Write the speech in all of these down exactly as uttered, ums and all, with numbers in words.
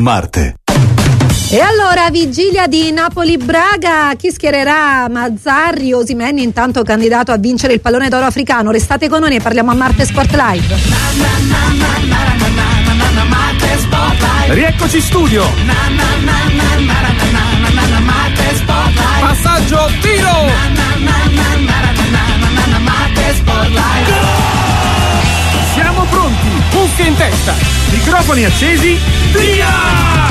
Marte. E allora, vigilia di Napoli-Braga, chi schiererà? Mazzarri, Osimhen, intanto candidato a vincere il pallone d'oro africano. Restate con noi, ne parliamo a Marte Sport Live. Rieccoci in studio. Passaggio, tiro. Siamo pronti, cuffie in testa, microfoni accesi, via!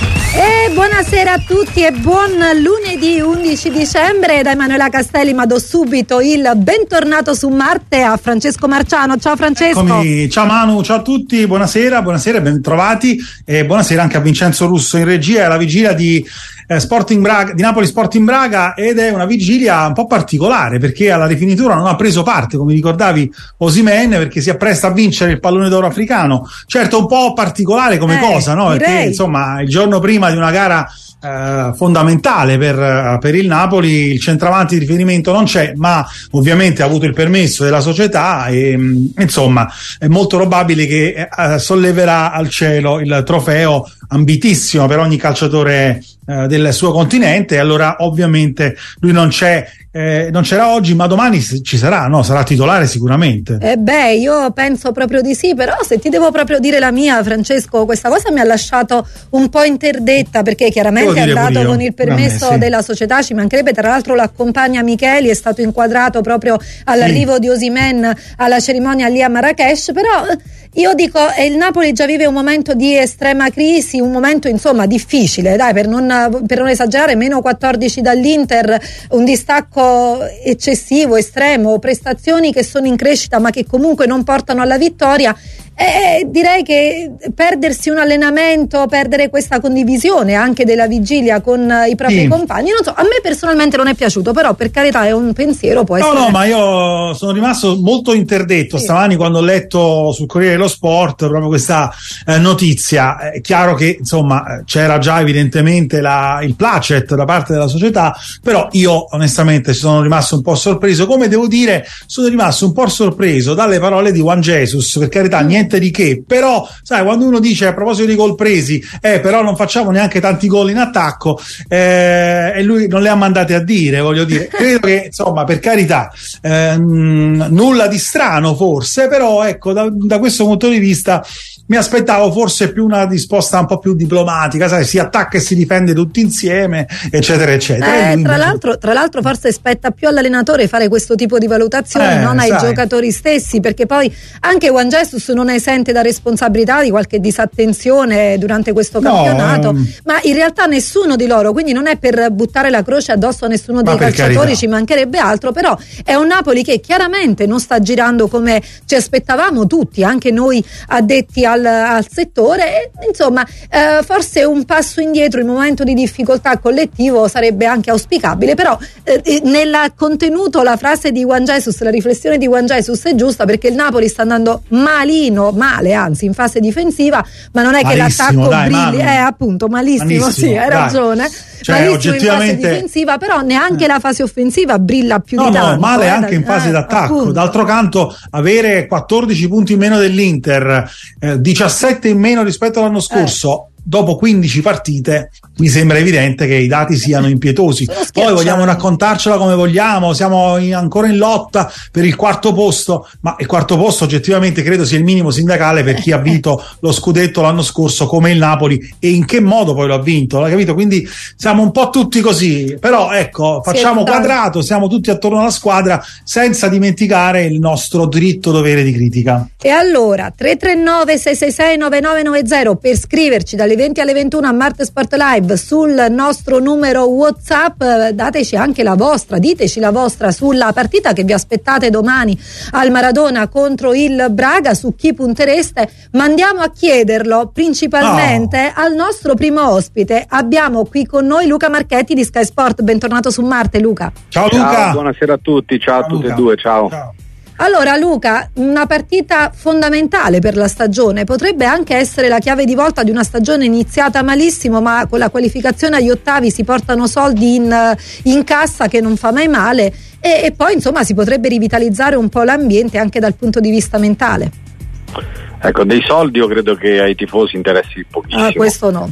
E buonasera a tutti e buon lunedì undici dicembre. Da Emanuela Castelli ma do subito il bentornato su Marte a Francesco Marciano. Ciao Francesco. Eccomi. Ciao Manu, ciao a tutti, buonasera, buonasera, ben trovati e buonasera anche a Vincenzo Russo in regia. È la vigilia di eh, Sporting Braga, di Napoli Sporting Braga, ed è una vigilia un po' particolare perché alla rifinitura non ha preso parte, come ricordavi, Osimhen, perché si appresta a vincere il pallone d'oro africano. Certo, un po' particolare come eh, cosa, no? direi. Perché insomma il giorno prima di una gara eh, fondamentale per, per il Napoli, il centravanti di riferimento non c'è, ma ovviamente ha avuto il permesso della società e mh, insomma è molto probabile che eh, solleverà al cielo il trofeo ambitissimo per ogni calciatore eh, del suo continente. Allora ovviamente lui non c'è, eh, non c'era oggi, ma domani ci sarà, no? Sarà titolare sicuramente. Eh beh, io penso proprio di sì, però se ti devo proprio dire la mia, Francesco, questa cosa mi ha lasciato un po' interdetta, perché chiaramente è andato con il permesso sì. della società, ci mancherebbe, tra l'altro l'accompagna Micheli, è stato inquadrato proprio all'arrivo sì. di Osimhen alla cerimonia lì a Marrakech, però io dico, eh, il Napoli già vive un momento di estrema crisi, un momento insomma difficile, dai, per non, per non esagerare, meno quattordici dall'Inter, un distacco eccessivo, estremo, prestazioni che sono in crescita ma che comunque non portano alla vittoria. Eh, direi che perdersi un allenamento, perdere questa condivisione anche della vigilia con i propri sì. compagni, non so, a me personalmente non è piaciuto, però per carità è un pensiero, può essere. No, no, ma io sono rimasto molto interdetto sì. stamani quando ho letto sul Corriere dello Sport proprio questa eh, notizia. È chiaro che insomma c'era già evidentemente la, il placet da parte della società, però io onestamente sono rimasto un po' sorpreso, come devo dire sono rimasto un po' sorpreso dalle parole di Juan Jesus, per carità mm. niente di che, però sai, quando uno dice a proposito di gol presi eh però non facciamo neanche tanti gol in attacco eh, e lui non le ha mandate a dire, voglio dire, credo che insomma per carità eh, nulla di strano forse, però ecco da, da questo punto di vista mi aspettavo forse più una risposta un po' più diplomatica, sai, si attacca e si difende tutti insieme, eccetera eccetera. Eh, tra l'altro, tra l'altro forse spetta più all'allenatore fare questo tipo di valutazioni, eh, non ai sai. giocatori stessi, perché poi anche Juan Jesus non è esente da responsabilità di qualche disattenzione durante questo campionato, no, um... ma in realtà nessuno di loro, quindi non è per buttare la croce addosso a nessuno dei calciatori, carità. Ci mancherebbe altro, però è un Napoli che chiaramente non sta girando come ci aspettavamo tutti, anche noi addetti a Al, al settore, insomma eh, forse un passo indietro in un momento di difficoltà collettivo sarebbe anche auspicabile, però eh, nel contenuto la frase di Juan Jesus, la riflessione di Juan Jesus è giusta, perché il Napoli sta andando malino, male anzi in fase difensiva, ma non è malissimo, che l'attacco dai, brilli, è eh, appunto malissimo, malissimo sì, hai dai. ragione, cioè, malissimo oggettivamente... in fase difensiva, però neanche eh. la fase offensiva brilla più no, di tanto. No, male eh, anche in fase eh, d'attacco, appunto. D'altro canto avere quattordici punti in meno dell'Inter, eh, diciassette in meno rispetto all'anno scorso, eh. dopo quindici partite, mi sembra evidente che i dati siano impietosi. Poi vogliamo raccontarcela come vogliamo, siamo in, ancora in lotta per il quarto posto, ma il quarto posto oggettivamente credo sia il minimo sindacale per chi ha vinto lo scudetto l'anno scorso come il Napoli, e in che modo poi lo ha vinto, l'hai capito? Quindi siamo un po' tutti così, però ecco, facciamo quadrato, siamo tutti attorno alla squadra senza dimenticare il nostro diritto dovere di critica. E allora tre tre nove sei sei sei nove nove nove zero per scriverci dalle venti alle ventuno a Marte Sport Live sul nostro numero WhatsApp, dateci anche la vostra, diteci la vostra sulla partita che vi aspettate domani al Maradona contro il Braga, su chi puntereste, ma andiamo a chiederlo principalmente oh. al nostro primo ospite. Abbiamo qui con noi Luca Marchetti di Sky Sport, bentornato su Marte Luca. Ciao Luca. Ciao, buonasera a tutti, ciao, ciao a tutti Luca. e due, ciao. ciao. Allora Luca, una partita fondamentale per la stagione, potrebbe anche essere la chiave di volta di una stagione iniziata malissimo, ma con la qualificazione agli ottavi si portano soldi in, in cassa, che non fa mai male, e, e poi insomma si potrebbe rivitalizzare un po' l'ambiente anche dal punto di vista mentale. Ecco, dei soldi io credo che ai tifosi interessi pochissimo. Ah, questo no.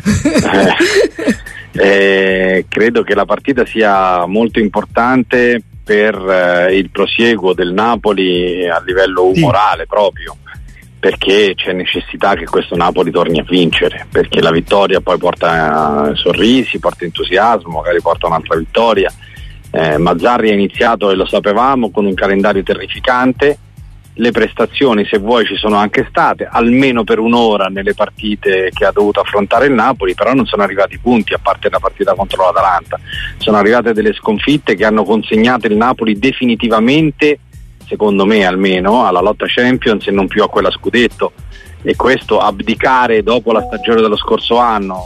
eh, eh, credo che la partita sia molto importante per eh, il prosieguo del Napoli a livello umorale, sì, proprio, perché c'è necessità che questo Napoli torni a vincere, perché la vittoria poi porta eh, sorrisi, porta entusiasmo, magari porta un'altra vittoria. eh, Mazzarri ha iniziato, e lo sapevamo, con un calendario terrificante. Le prestazioni, se vuoi, ci sono anche state, almeno per un'ora nelle partite che ha dovuto affrontare il Napoli, però non sono arrivati punti, a parte la partita contro l'Atalanta. Sono arrivate delle sconfitte che hanno consegnato il Napoli definitivamente, secondo me almeno, alla lotta Champions e non più a quella scudetto. E questo, abdicare dopo la stagione dello scorso anno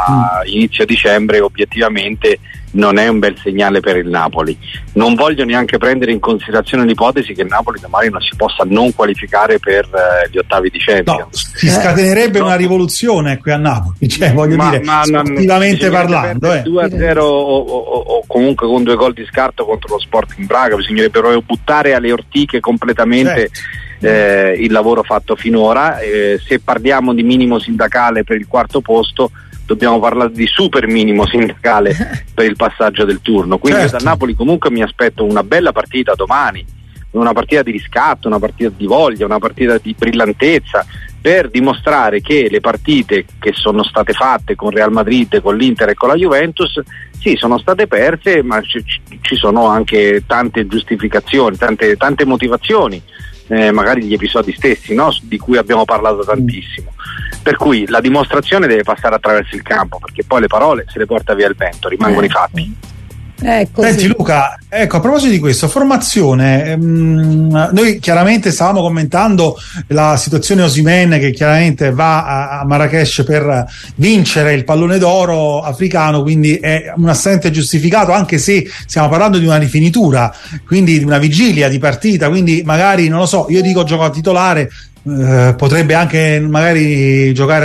a inizio dicembre, obiettivamente non è un bel segnale per il Napoli. Non voglio neanche prendere in considerazione l'ipotesi che il Napoli domani non si possa non qualificare per eh, gli ottavi di Champions. No, si scatenerebbe eh, una rivoluzione qui a Napoli, cioè voglio ma, dire, ma, sportivamente parlando, eh. due a zero o, o, o comunque con due gol di scarto contro lo Sporting Braga, bisognerebbe proprio buttare alle ortiche completamente, certo, Eh, il lavoro fatto finora. Eh, se parliamo di minimo sindacale per il quarto posto, dobbiamo parlare di super minimo sindacale per il passaggio del turno. Quindi certo, da Napoli comunque mi aspetto una bella partita domani, una partita di riscatto, una partita di voglia, una partita di brillantezza, per dimostrare che le partite che sono state fatte con Real Madrid, con l'Inter e con la Juventus, sì, sono state perse, ma ci, ci sono anche tante giustificazioni, tante, tante motivazioni. Eh, magari gli episodi stessi, no? Di cui abbiamo parlato tantissimo, per cui la dimostrazione deve passare attraverso il campo, perché poi le parole se le porta via il vento, rimangono eh. i fatti. Ecco, Senti Luca, ecco, a proposito di questo, formazione, ehm, noi chiaramente stavamo commentando la situazione Osimhen, che chiaramente va a, a Marrakech per vincere il pallone d'oro africano, quindi è un assente giustificato, anche se stiamo parlando di una rifinitura, quindi di una vigilia di partita, quindi magari, non lo so, io dico gioco a titolare. Uh, potrebbe anche magari giocare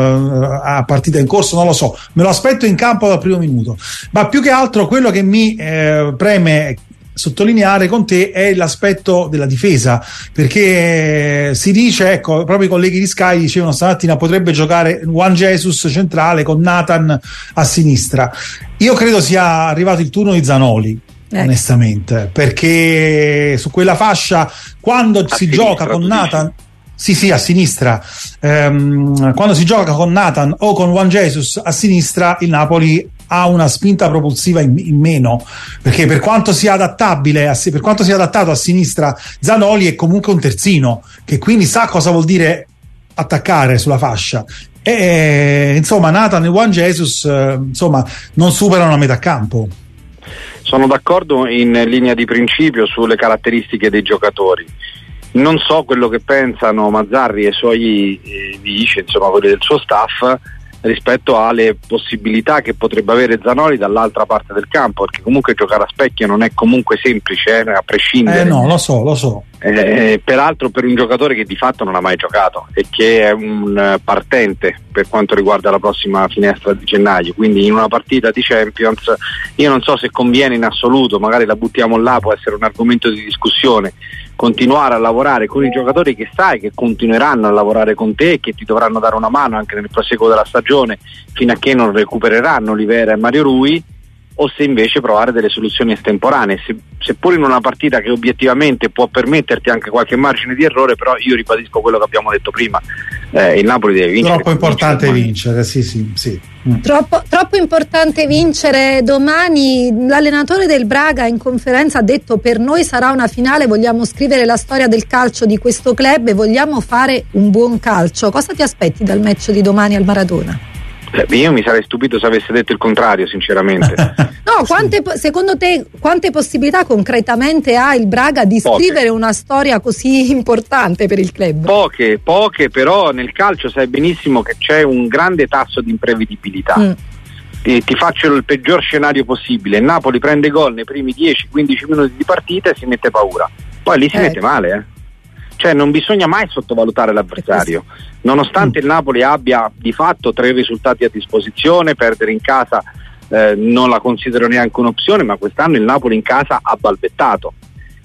da, a partita in corso, non lo so, me lo aspetto in campo dal primo minuto. Ma più che altro quello che mi eh, preme sottolineare con te è l'aspetto della difesa, perché si dice, ecco, proprio i colleghi di Sky dicevano stamattina potrebbe giocare Juan Jesus centrale con Nathan a sinistra. Io credo sia arrivato il turno di Zanoli, eh. onestamente, perché su quella fascia, quando a si gioca con Nathan dici? Sì, sì, a sinistra. Ehm, quando si gioca con Nathan o con Juan Jesus a sinistra, il Napoli ha una spinta propulsiva in, in meno, perché per quanto sia adattabile, a, per quanto sia adattato a sinistra, Zanoli è comunque un terzino, che quindi sa cosa vuol dire attaccare sulla fascia. E insomma, Nathan e Juan Jesus, eh, insomma, non superano la metà campo. Sono d'accordo in linea di principio sulle caratteristiche dei giocatori. Non so quello che pensano Mazzarri e i suoi eh, vice, insomma quelli del suo staff, rispetto alle possibilità che potrebbe avere Zanoli dall'altra parte del campo, perché comunque giocare a specchio non è comunque semplice, eh, a prescindere. Eh no, lo so, lo so. Eh, peraltro per un giocatore che di fatto non ha mai giocato e che è un partente per quanto riguarda la prossima finestra di gennaio, quindi in una partita di Champions io non so se conviene in assoluto, magari la buttiamo là, può essere un argomento di discussione, continuare a lavorare con i giocatori che sai che continueranno a lavorare con te e che ti dovranno dare una mano anche nel proseguo della stagione fino a che non recupereranno Olivera e Mario Rui, o se invece provare delle soluzioni estemporanee, se, seppur in una partita che obiettivamente può permetterti anche qualche margine di errore, però io ribadisco quello che abbiamo detto prima, eh, il Napoli deve vincere. Troppo importante vincere, vincere sì sì sì. Mm. Troppo, troppo importante vincere domani. L'allenatore del Braga in conferenza ha detto: per noi sarà una finale, vogliamo scrivere la storia del calcio di questo club e vogliamo fare un buon calcio. Cosa ti aspetti dal match di domani al Maradona? Eh, io mi sarei stupito se avesse detto il contrario, sinceramente. No, quante, secondo te quante possibilità concretamente ha il Braga di poche. scrivere una storia così importante per il club? Poche, poche, però nel calcio sai benissimo che c'è un grande tasso di imprevedibilità. Mm. Ti, ti faccio il peggior scenario possibile: il Napoli prende gol nei primi dieci quindici minuti di partita e si mette paura, poi lì si eh. mette male, eh. Cioè non bisogna mai sottovalutare l'avversario, nonostante il Napoli abbia di fatto tre risultati a disposizione, perdere in casa eh, non la considero neanche un'opzione, ma quest'anno il Napoli in casa ha balbettato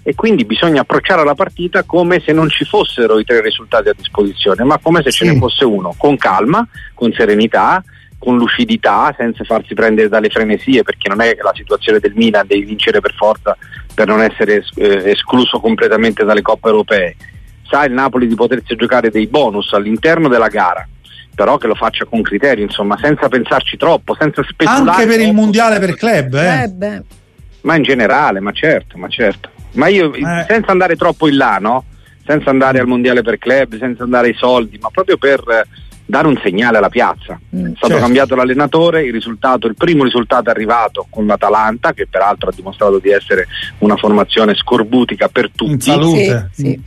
e quindi bisogna approcciare la partita come se non ci fossero i tre risultati a disposizione, ma come se sì. ce ne fosse uno, con calma, con serenità, con lucidità, senza farsi prendere dalle frenesie, perché non è che la situazione del Milan devi vincere per forza per non essere es- eh, escluso completamente dalle coppe europee. Sa il Napoli di potersi giocare dei bonus all'interno della gara, però che lo faccia con criterio, insomma, senza pensarci troppo, senza speculare anche per troppo, il mondiale per club, eh. Eh beh. ma in generale, ma certo, ma certo. Ma io Eh. senza andare troppo in là, no? Senza andare al mondiale per club, senza andare ai soldi, ma proprio per eh, dare un segnale alla piazza. Mm, è stato certo. cambiato l'allenatore, il risultato, il primo risultato è arrivato con l'Atalanta, che peraltro ha dimostrato di essere una formazione scorbutica per tutti. In salute. Sì, sì.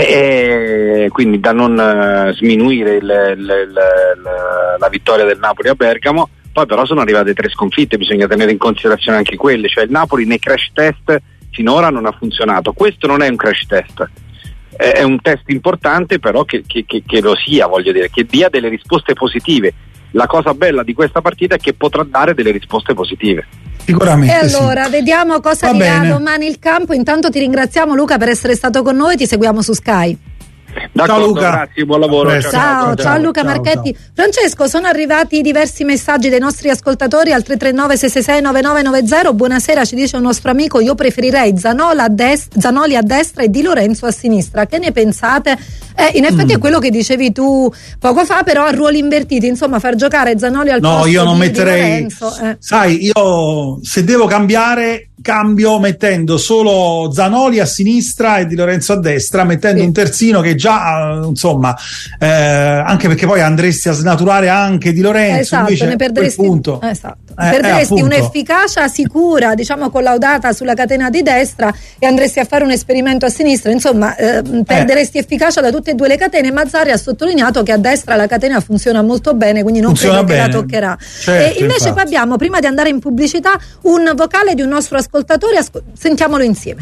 E quindi da non uh, sminuire il, il, il, il, la vittoria del Napoli a Bergamo. Poi però sono arrivate tre sconfitte, bisogna tenere in considerazione anche quelle, cioè il Napoli nei crash test finora non ha funzionato. Questo non è un crash test, è un test importante, però che, che, che, che lo sia, voglio dire, che dia delle risposte positive. La cosa bella di questa partita è che potrà dare delle risposte positive. Sicuramente. E allora sì. vediamo cosa Va dirà bene. domani il campo. Intanto ti ringraziamo, Luca, per essere stato con noi, ti seguiamo su Sky. D'accordo, Ciao, Luca. grazie, buon lavoro. A presto. Ciao, ciao, ciao, ciao, Luca ciao, Marchetti. Francesco, sono arrivati diversi messaggi dei nostri ascoltatori al tre tre nove sei sei sei nove nove nove zero. Buonasera, ci dice un nostro amico, io preferirei Zanola a dest- Zanoli a destra e Di Lorenzo a sinistra. Che ne pensate? Eh, in effetti Mm. è quello che dicevi tu poco fa, però a ruoli invertiti, insomma far giocare Zanoli al No, posto io non di, metterei. di Lorenzo. Eh. Sai, io se devo cambiare, cambio mettendo solo Zanoli a sinistra e Di Lorenzo a destra, mettendo Sì. un terzino che già, eh, insomma, eh, anche perché poi andresti a snaturare anche Di Lorenzo. Esatto, invece ne a quel perderesti, punto, esatto. Eh, perderesti eh, appunto. un'efficacia sicura, diciamo collaudata sulla catena di destra, e andresti a fare un esperimento a sinistra, insomma eh, perderesti efficacia da tutte e due le catene. Mazzarri ha sottolineato che a destra la catena funziona molto bene, quindi non Funziona credo che bene. la toccherà. Certo, e invece infatti. poi abbiamo, prima di andare in pubblicità, un vocale di un nostro ascoltatore, asco- sentiamolo insieme.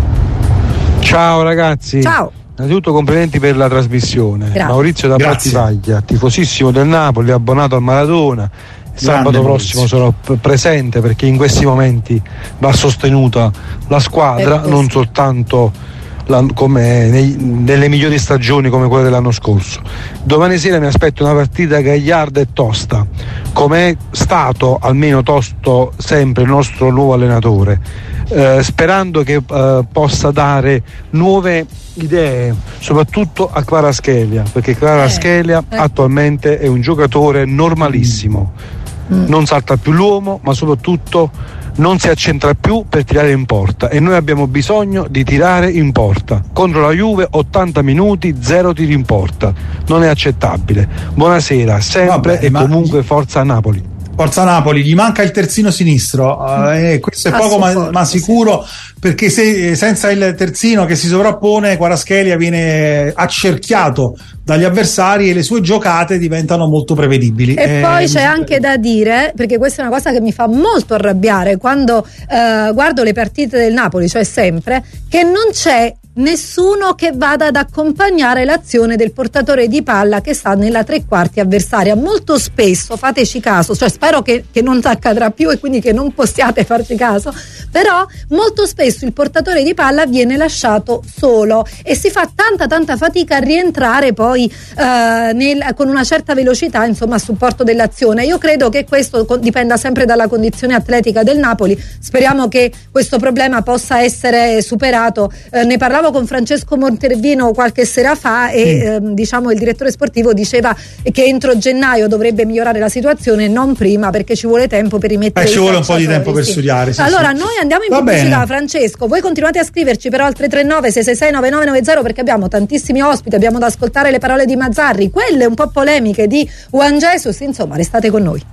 Ciao ragazzi. Ciao. Innanzitutto complimenti per la trasmissione. Grazie. Maurizio da Grazie. Battipaglia, tifosissimo del Napoli, abbonato al Maradona. Sabato Grande prossimo Maurizio. sarò p- presente, perché in questi momenti va sostenuta la squadra, Ecco, non sì. soltanto la- come nei- nelle migliori stagioni come quella dell'anno scorso. Domani sera mi aspetto una partita gagliarda e tosta, come è stato almeno tosto sempre il nostro nuovo allenatore, eh, sperando che eh, possa dare nuove idee, soprattutto a Kvaratskhelia, perché Kvaratskhelia eh. attualmente è un giocatore normalissimo, Mm. non salta più l'uomo, ma soprattutto non si accentra più per tirare in porta, e noi abbiamo bisogno di tirare in porta. Contro la Juve ottanta minuti, zero tiri in porta, non è accettabile. Buonasera sempre. Vabbè, e ma- comunque forza Napoli. Forza Napoli, gli manca il terzino sinistro, eh, e questo è A poco ma, supporto, ma sicuro, perché se, senza il terzino che si sovrappone, Kvaratskhelia viene accerchiato dagli avversari e le sue giocate diventano molto prevedibili. E Eh, poi c'è anche da dire, perché questa è una cosa che mi fa molto arrabbiare quando eh, guardo le partite del Napoli, cioè sempre, che non c'è nessuno che vada ad accompagnare l'azione del portatore di palla che sta nella tre quarti avversaria. Molto spesso, fateci caso, cioè spero che, che non accadrà più e quindi che non possiate farci caso, però molto spesso il portatore di palla viene lasciato solo e si fa tanta tanta fatica a rientrare poi eh, nel, con una certa velocità, insomma, a supporto dell'azione. Io credo che questo con, dipenda sempre dalla condizione atletica del Napoli. Speriamo che questo problema possa essere superato. Eh, ne parlavo con Francesco Montervino qualche sera fa e Sì. ehm, diciamo il direttore sportivo diceva che entro gennaio dovrebbe migliorare la situazione, non prima, perché ci vuole tempo per rimettere Eh, ci i vuole un po' di calciatori, tempo per sì. studiare, sì, allora sì. noi andiamo in Va pubblicità, bene. Francesco, voi continuate a scriverci però al tre tre nove sei sei sei nove nove nove zero, perché abbiamo tantissimi ospiti, abbiamo da ascoltare le parole di Mazzarri, quelle un po' polemiche di Juan Jesus, insomma restate con noi.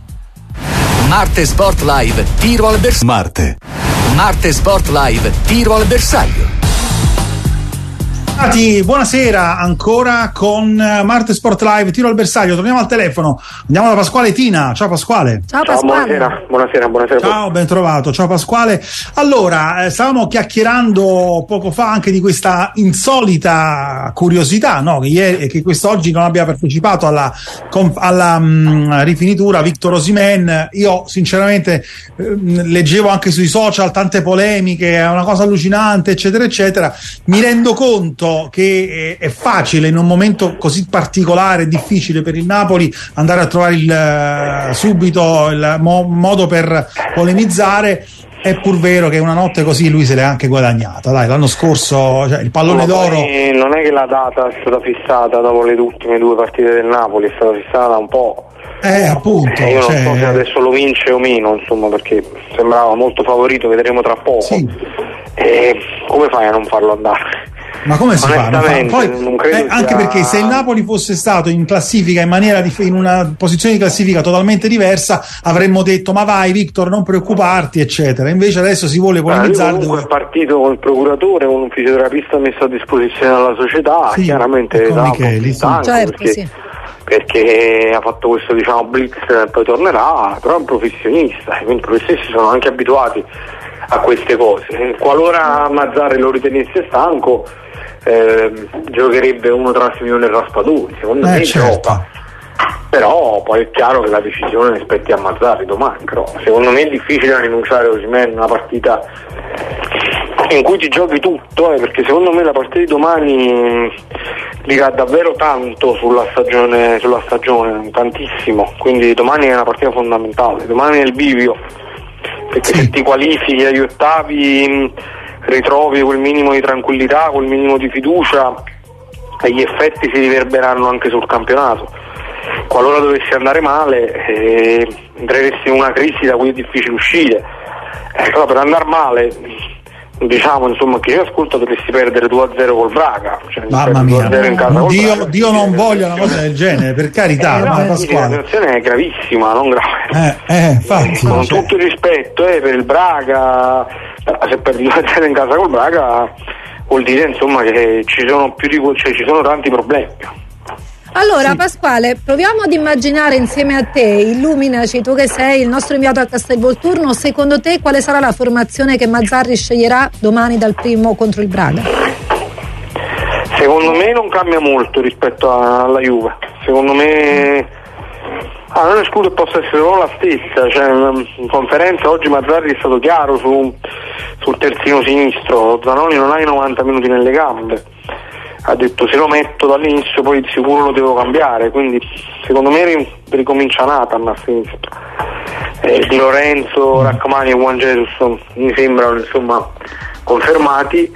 Marte Sport Live, tiro al bersaglio. Marte. Marte Sport Live, tiro al bersaglio. Buonasera ancora con Marte Sport Live, tiro al bersaglio, torniamo al telefono, andiamo da Pasquale Tina. Ciao Pasquale. Ciao Pasquale. Ciao, buonasera, buonasera, buonasera. Ciao, ben trovato, ciao Pasquale. Allora, eh, stavamo chiacchierando poco fa anche di questa insolita curiosità, no? Che, ieri, che quest'oggi non abbia partecipato alla, alla mh, rifinitura Victor Osimhen. Io sinceramente eh, leggevo anche sui social tante polemiche, è una cosa allucinante, eccetera eccetera. Mi rendo conto che è facile in un momento così particolare e difficile per il Napoli andare a trovare il, subito il mo- modo per polemizzare. È pur vero che una notte così lui se l'è anche guadagnata. Dai, l'anno scorso, cioè, il pallone no, d'oro. Non è che la data è stata fissata dopo le ultime due partite del Napoli, è stata fissata un po'. Eh, appunto. Io cioè... non so se adesso lo vince o meno, insomma, perché sembrava molto favorito, vedremo tra poco. Sì. E come fai a non farlo andare? Ma come si fa? Non fa? Poi, non credo eh, anche sia... perché se il Napoli fosse stato in classifica in maniera di, in una posizione di classifica totalmente diversa, avremmo detto ma vai Victor, non preoccuparti, eccetera. Invece adesso si vuole polemizzare. Comunque dove... è partito con il procuratore, con un fisioterapista messo a disposizione dalla società, sì, chiaramente con Micheli, sì. Certo, perché, sì. perché ha fatto questo, diciamo, blitz e poi tornerà, però è un professionista, quindi i professionisti sono anche abituati a queste cose. Qualora Mazzarri lo ritenesse stanco, eh, giocherebbe uno tra Simeone e Raspadori, secondo eh, me certo. gioca, però poi è chiaro che la decisione spetti a Mazzarri domani, però secondo me è difficile rinunciare a Osimhen in una partita in cui ti giochi tutto, eh, perché secondo me la partita di domani dirà davvero tanto sulla stagione, sulla stagione, tantissimo, quindi domani è una partita fondamentale, domani è il bivio, perché se ti qualifichi agli ottavi ritrovi quel minimo di tranquillità, quel minimo di fiducia e gli effetti si riverberanno anche sul campionato. Qualora dovessi andare male eh, entreresti in una crisi da cui è difficile uscire, eh, però per andare male, diciamo, insomma, che io ascolto dovresti perdere due a zero col Braga, cioè, mamma mia, in casa col Dio, Braga, Dio non voglia una cosa del genere, per carità. eh, no, ma la situazione è gravissima, non grave, eh, eh, infatti, con cioè... tutto il rispetto eh, per il Braga, se perdi due a zero in casa col Braga vuol dire, insomma, che ci sono più di, cioè, ci sono tanti problemi. Allora sì. Pasquale, proviamo ad immaginare insieme a te, illuminaci, tu che sei il nostro inviato a Castelvolturno, secondo te quale sarà la formazione che Mazzarri sceglierà domani dal primo contro il Braga? Secondo me non cambia molto rispetto alla Juve, secondo me ah, non escludo che possa essere solo la stessa, cioè, in conferenza oggi Mazzarri è stato chiaro su, sul terzino sinistro, Zanoni non ha i novanta minuti nelle gambe, ha detto se lo metto dall'inizio poi di sicuro lo devo cambiare, quindi secondo me ricomincia Nathan a sinistra, eh, Di Lorenzo, Rachmani e Juan Jesus mi sembrano, insomma, confermati,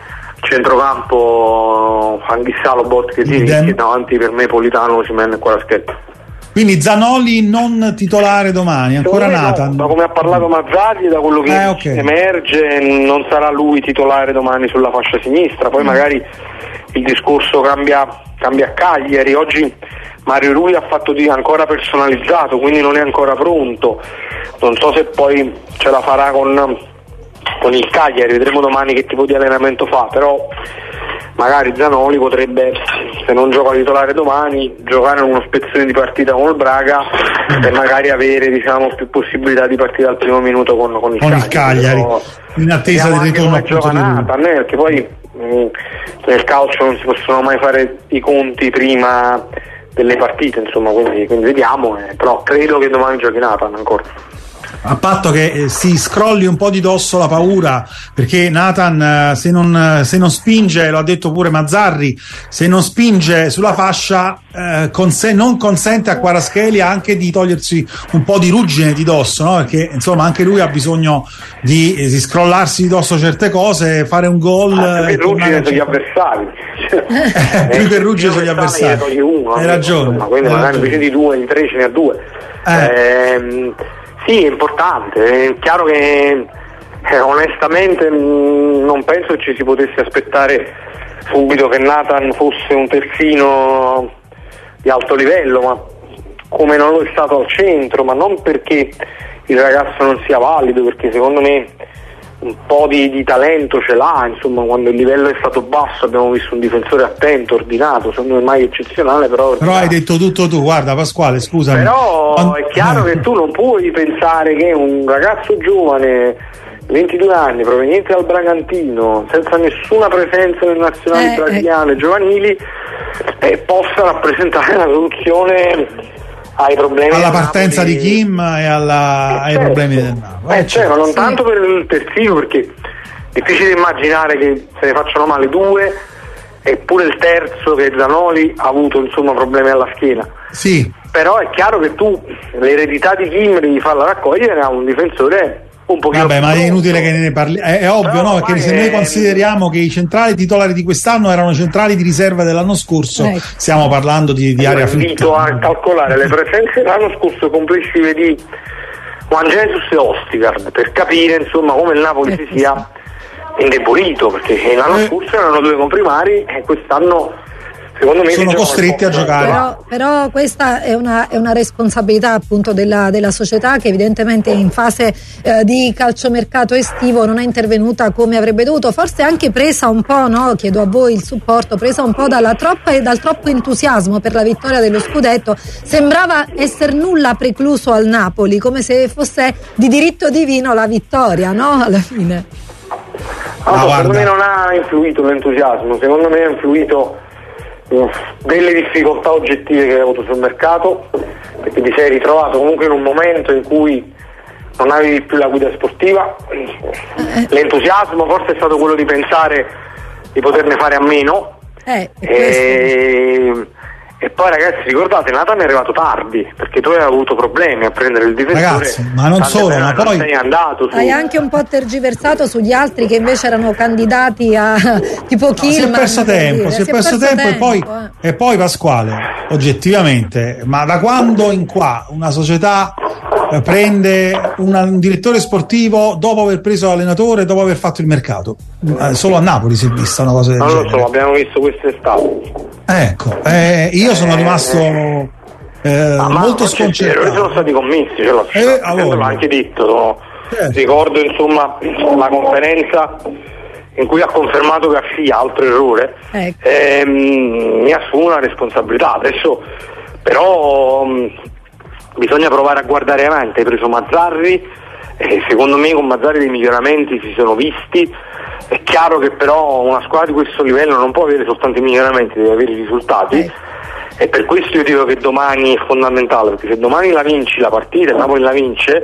centrocampo Anghissalo, Botti e Ziricchi, davanti per me Politano, Osimhen e Kvaratskhelia. Quindi Zanoli non titolare domani, ancora Nathan. No, da come ha parlato Mazzarri, da quello che eh, okay. emerge, non sarà lui titolare domani sulla fascia sinistra, poi mm. magari il discorso cambia, cambia a Cagliari. Oggi Mario Rui ha fatto di ancora personalizzato, quindi non è ancora pronto, non so se poi ce la farà con, con il Cagliari, vedremo domani che tipo di allenamento fa, però magari Zanoli potrebbe, se non gioca titolare domani, giocare in uno spezzone di partita con il Braga e magari avere, diciamo, più possibilità di partita al primo minuto con, con il con Cagliari, il Cagliari in attesa del ritorno appunto di Nathan, eh, perché poi mh, nel calcio non si possono mai fare i conti prima delle partite, insomma, quindi, quindi vediamo, eh, però credo che domani giochi Nathan ancora. A patto che eh, si scrolli un po' di dosso la paura, perché Nathan eh, se, non, se non spinge, lo ha detto pure Mazzarri, se non spinge sulla fascia eh, conse- non consente a Kvaratskhelia anche di togliersi un po' di ruggine di dosso, no? Perché insomma anche lui ha bisogno di, eh, di scrollarsi di dosso certe cose, fare un gol ah, eh, per ruggine sugli avversari più per ruggine sugli avversari, uno, hai ragione, insomma, quindi hai magari ragione. invece di due in tre ce ne ha due. eh. Ehm, Sì, è importante, è chiaro che eh, onestamente mh, non penso ci si potesse aspettare subito che Nathan fosse un terzino di alto livello, ma come non lo è stato al centro, ma non perché il ragazzo non sia valido, perché secondo me un po' di, di talento ce l'ha, insomma, quando il livello è stato basso abbiamo visto un difensore attento, ordinato, secondo me mai eccezionale, però ordinato. Però hai detto tutto tu, guarda Pasquale, scusami. Però Quando... è chiaro che tu non puoi pensare che un ragazzo giovane, ventidue anni, proveniente dal Bragantino, senza nessuna presenza nelle nazionali eh, brasiliane eh. giovanili, eh, possa rappresentare una soluzione ai problemi alla partenza Napoli. Di Kim e alla, eh, ai certo. problemi del Napoli. Eh, eh, certo, non sì. tanto per il terzino, perché è difficile immaginare che se ne facciano male due, eppure il terzo, che è Zanoli, ha avuto insomma problemi alla schiena. Sì. Però è chiaro che tu l'eredità di Kim devi farla raccogliere a un difensore un pochino. Vabbè, ma è inutile che ne parli, è, è ovvio, no? Perché se noi consideriamo che i centrali titolari di quest'anno erano centrali di riserva dell'anno scorso, eh. stiamo parlando di, di area fritta. Invito a calcolare le presenze l'anno scorso complessive di Juan Jesus e Ostigard per capire insomma come il Napoli eh. si sia indebolito, perché l'anno eh. scorso erano due comprimari e quest'anno secondo me sono costretti a giocare. Però, però questa è una, è una responsabilità appunto della, della società, che evidentemente in fase eh, di calciomercato estivo non è intervenuta come avrebbe dovuto, forse anche presa un po', no? Chiedo a voi il supporto, presa un po' dalla troppa e dal troppo entusiasmo per la vittoria dello scudetto. Sembrava esser nulla precluso al Napoli, come se fosse di diritto divino la vittoria, no? Alla fine. Allora, secondo me non ha influito l'entusiasmo, secondo me ha influito delle difficoltà oggettive che hai avuto sul mercato, perché ti sei ritrovato comunque in un momento in cui non avevi più la guida sportiva. L'entusiasmo forse è stato quello di pensare di poterne fare a meno eh, e... e poi ragazzi ricordate, Nathan è arrivato tardi perché tu hai avuto problemi a prendere il difensore. Ragazzi, ma non solo, ma poi sei andato su... hai anche un po' tergiversato sugli altri che invece erano candidati a tipo Kilman. No, si è perso tempo, si è perso tempo, tempo e poi eh. e poi Pasquale, oggettivamente, ma da quando in qua una società eh, prende una, un direttore sportivo dopo aver preso l'allenatore, dopo aver fatto il mercato? Eh, solo a Napoli si è vista una cosa del non genere. Non lo so, abbiamo visto quest'estate. Ecco, eh, io sono rimasto eh, ah, molto sconcertato. Noi sono stati commessi, ce l'ho, eh, l'ho anche detto. No? Eh. Ricordo insomma la conferenza in cui ha confermato Garcia, altro errore, ecco. ehm, mi assumo una responsabilità. Adesso però mh, bisogna provare a guardare avanti. Hai preso Mazzarri, eh, secondo me con Mazzarri dei miglioramenti si sono visti. È chiaro che però una squadra di questo livello non può avere soltanto i miglioramenti, deve avere i risultati eh. e per questo io dico che domani è fondamentale, perché se domani la vinci la partita, il Napoli la vince,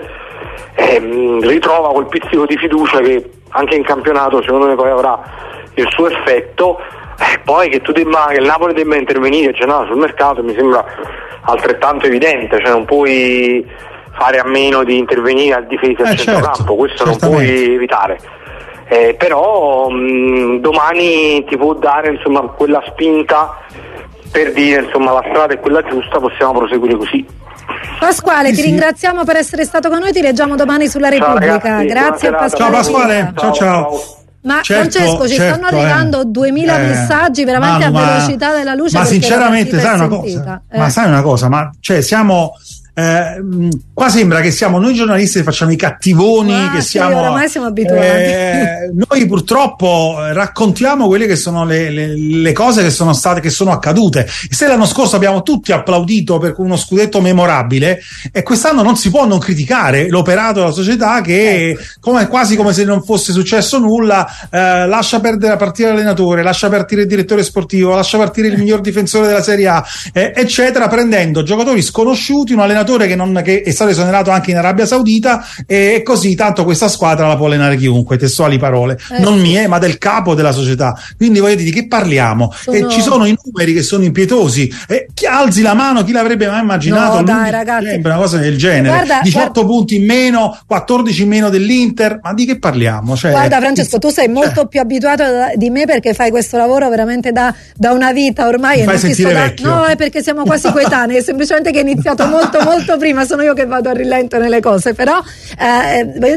ehm, ritrova quel pizzico di fiducia che anche in campionato secondo me poi avrà il suo effetto. Eh, poi che tu debba, che il Napoli debba intervenire cioè, no, sul mercato mi sembra altrettanto evidente, cioè non puoi fare a meno di intervenire a difesa e eh, a centrocampo, certo, questo non puoi evitare. Eh, però mh, domani ti può dare insomma quella spinta per dire insomma la strada è quella giusta, possiamo proseguire così. Pasquale, sì, ti sì. ringraziamo per essere stato con noi, ti leggiamo domani sulla Repubblica. Ciao, ragazzi, grazie a Pasquale. Ciao Pasquale, ciao ciao. Ma certo, Francesco, ci certo, stanno arrivando eh, duemila eh, messaggi veramente Manu, a ma, velocità della luce. Ma sinceramente sai una cosa, eh. ma sai una cosa, ma cioè siamo Eh, qua sembra che siamo noi giornalisti che facciamo i cattivoni, ah, che sì, siamo oramai siamo abituati. Eh, noi purtroppo raccontiamo quelle che sono le, le, le cose che sono state, che sono accadute. Se l'anno scorso abbiamo tutti applaudito per uno scudetto memorabile, e quest'anno non si può non criticare l'operato della società che ecco. come, quasi come se non fosse successo nulla, eh, lascia perdere la partita l'allenatore, lascia partire il direttore sportivo, lascia partire il miglior difensore della Serie A, eh, eccetera, prendendo giocatori sconosciuti, un allenatore Che, non, che è stato esonerato anche in Arabia Saudita, e così tanto questa squadra la può allenare chiunque, testuali parole, eh, non mie ma del capo della società. Quindi voglio dire, di che parliamo? Sono... E ci sono i numeri che sono impietosi, e chi alzi la mano, chi l'avrebbe mai immaginato? No, dai, ragazzi, una cosa del genere. Guarda, diciotto guarda... punti in meno, quattordici in meno dell'Inter, ma di che parliamo? Cioè, guarda Francesco, tu sei molto cioè... più abituato di me perché fai questo lavoro veramente da, da una vita ormai. Mi e fai non sentire ti sto vecchio. Da... no, è perché siamo quasi coetanei, è semplicemente che è iniziato molto molto prima, sono io che vado a rilento nelle cose, però eh, voglio dire,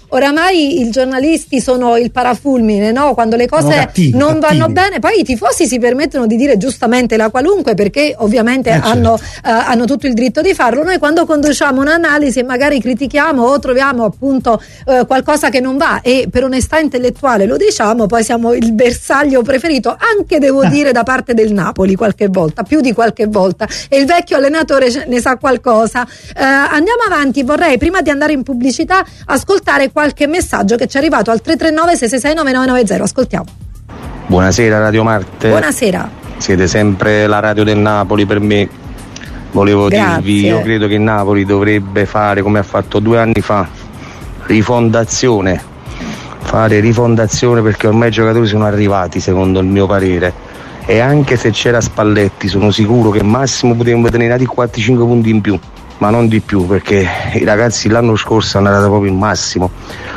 oramai i giornalisti sono il parafulmine, no? Quando le cose cattivi, non cattivi. vanno bene, poi i tifosi si permettono di dire giustamente la qualunque, perché ovviamente eh hanno, certo. uh, hanno tutto il diritto di farlo. Noi quando conduciamo un'analisi e magari critichiamo o troviamo appunto uh, qualcosa che non va, e per onestà intellettuale lo diciamo, poi siamo il bersaglio preferito, anche devo eh. dire da parte del Napoli qualche volta, più di qualche volta, e il vecchio allenatore ne sa qualcosa. Uh, andiamo avanti, vorrei prima di andare in pubblicità ascoltare qualche messaggio che ci è arrivato al tre tre nove sei sei sei nove nove nove zero. Ascoltiamo. Buonasera Radio Marte. Buonasera. Siete sempre la radio del Napoli per me. Volevo Grazie. dirvi, io credo che il Napoli dovrebbe fare come ha fatto due anni fa, rifondazione, fare rifondazione, perché ormai i giocatori sono arrivati, secondo il mio parere, e anche se c'era Spalletti sono sicuro che massimo potevamo tenere quattro cinque punti in più, ma non di più, perché i ragazzi l'anno scorso hanno dato proprio il massimo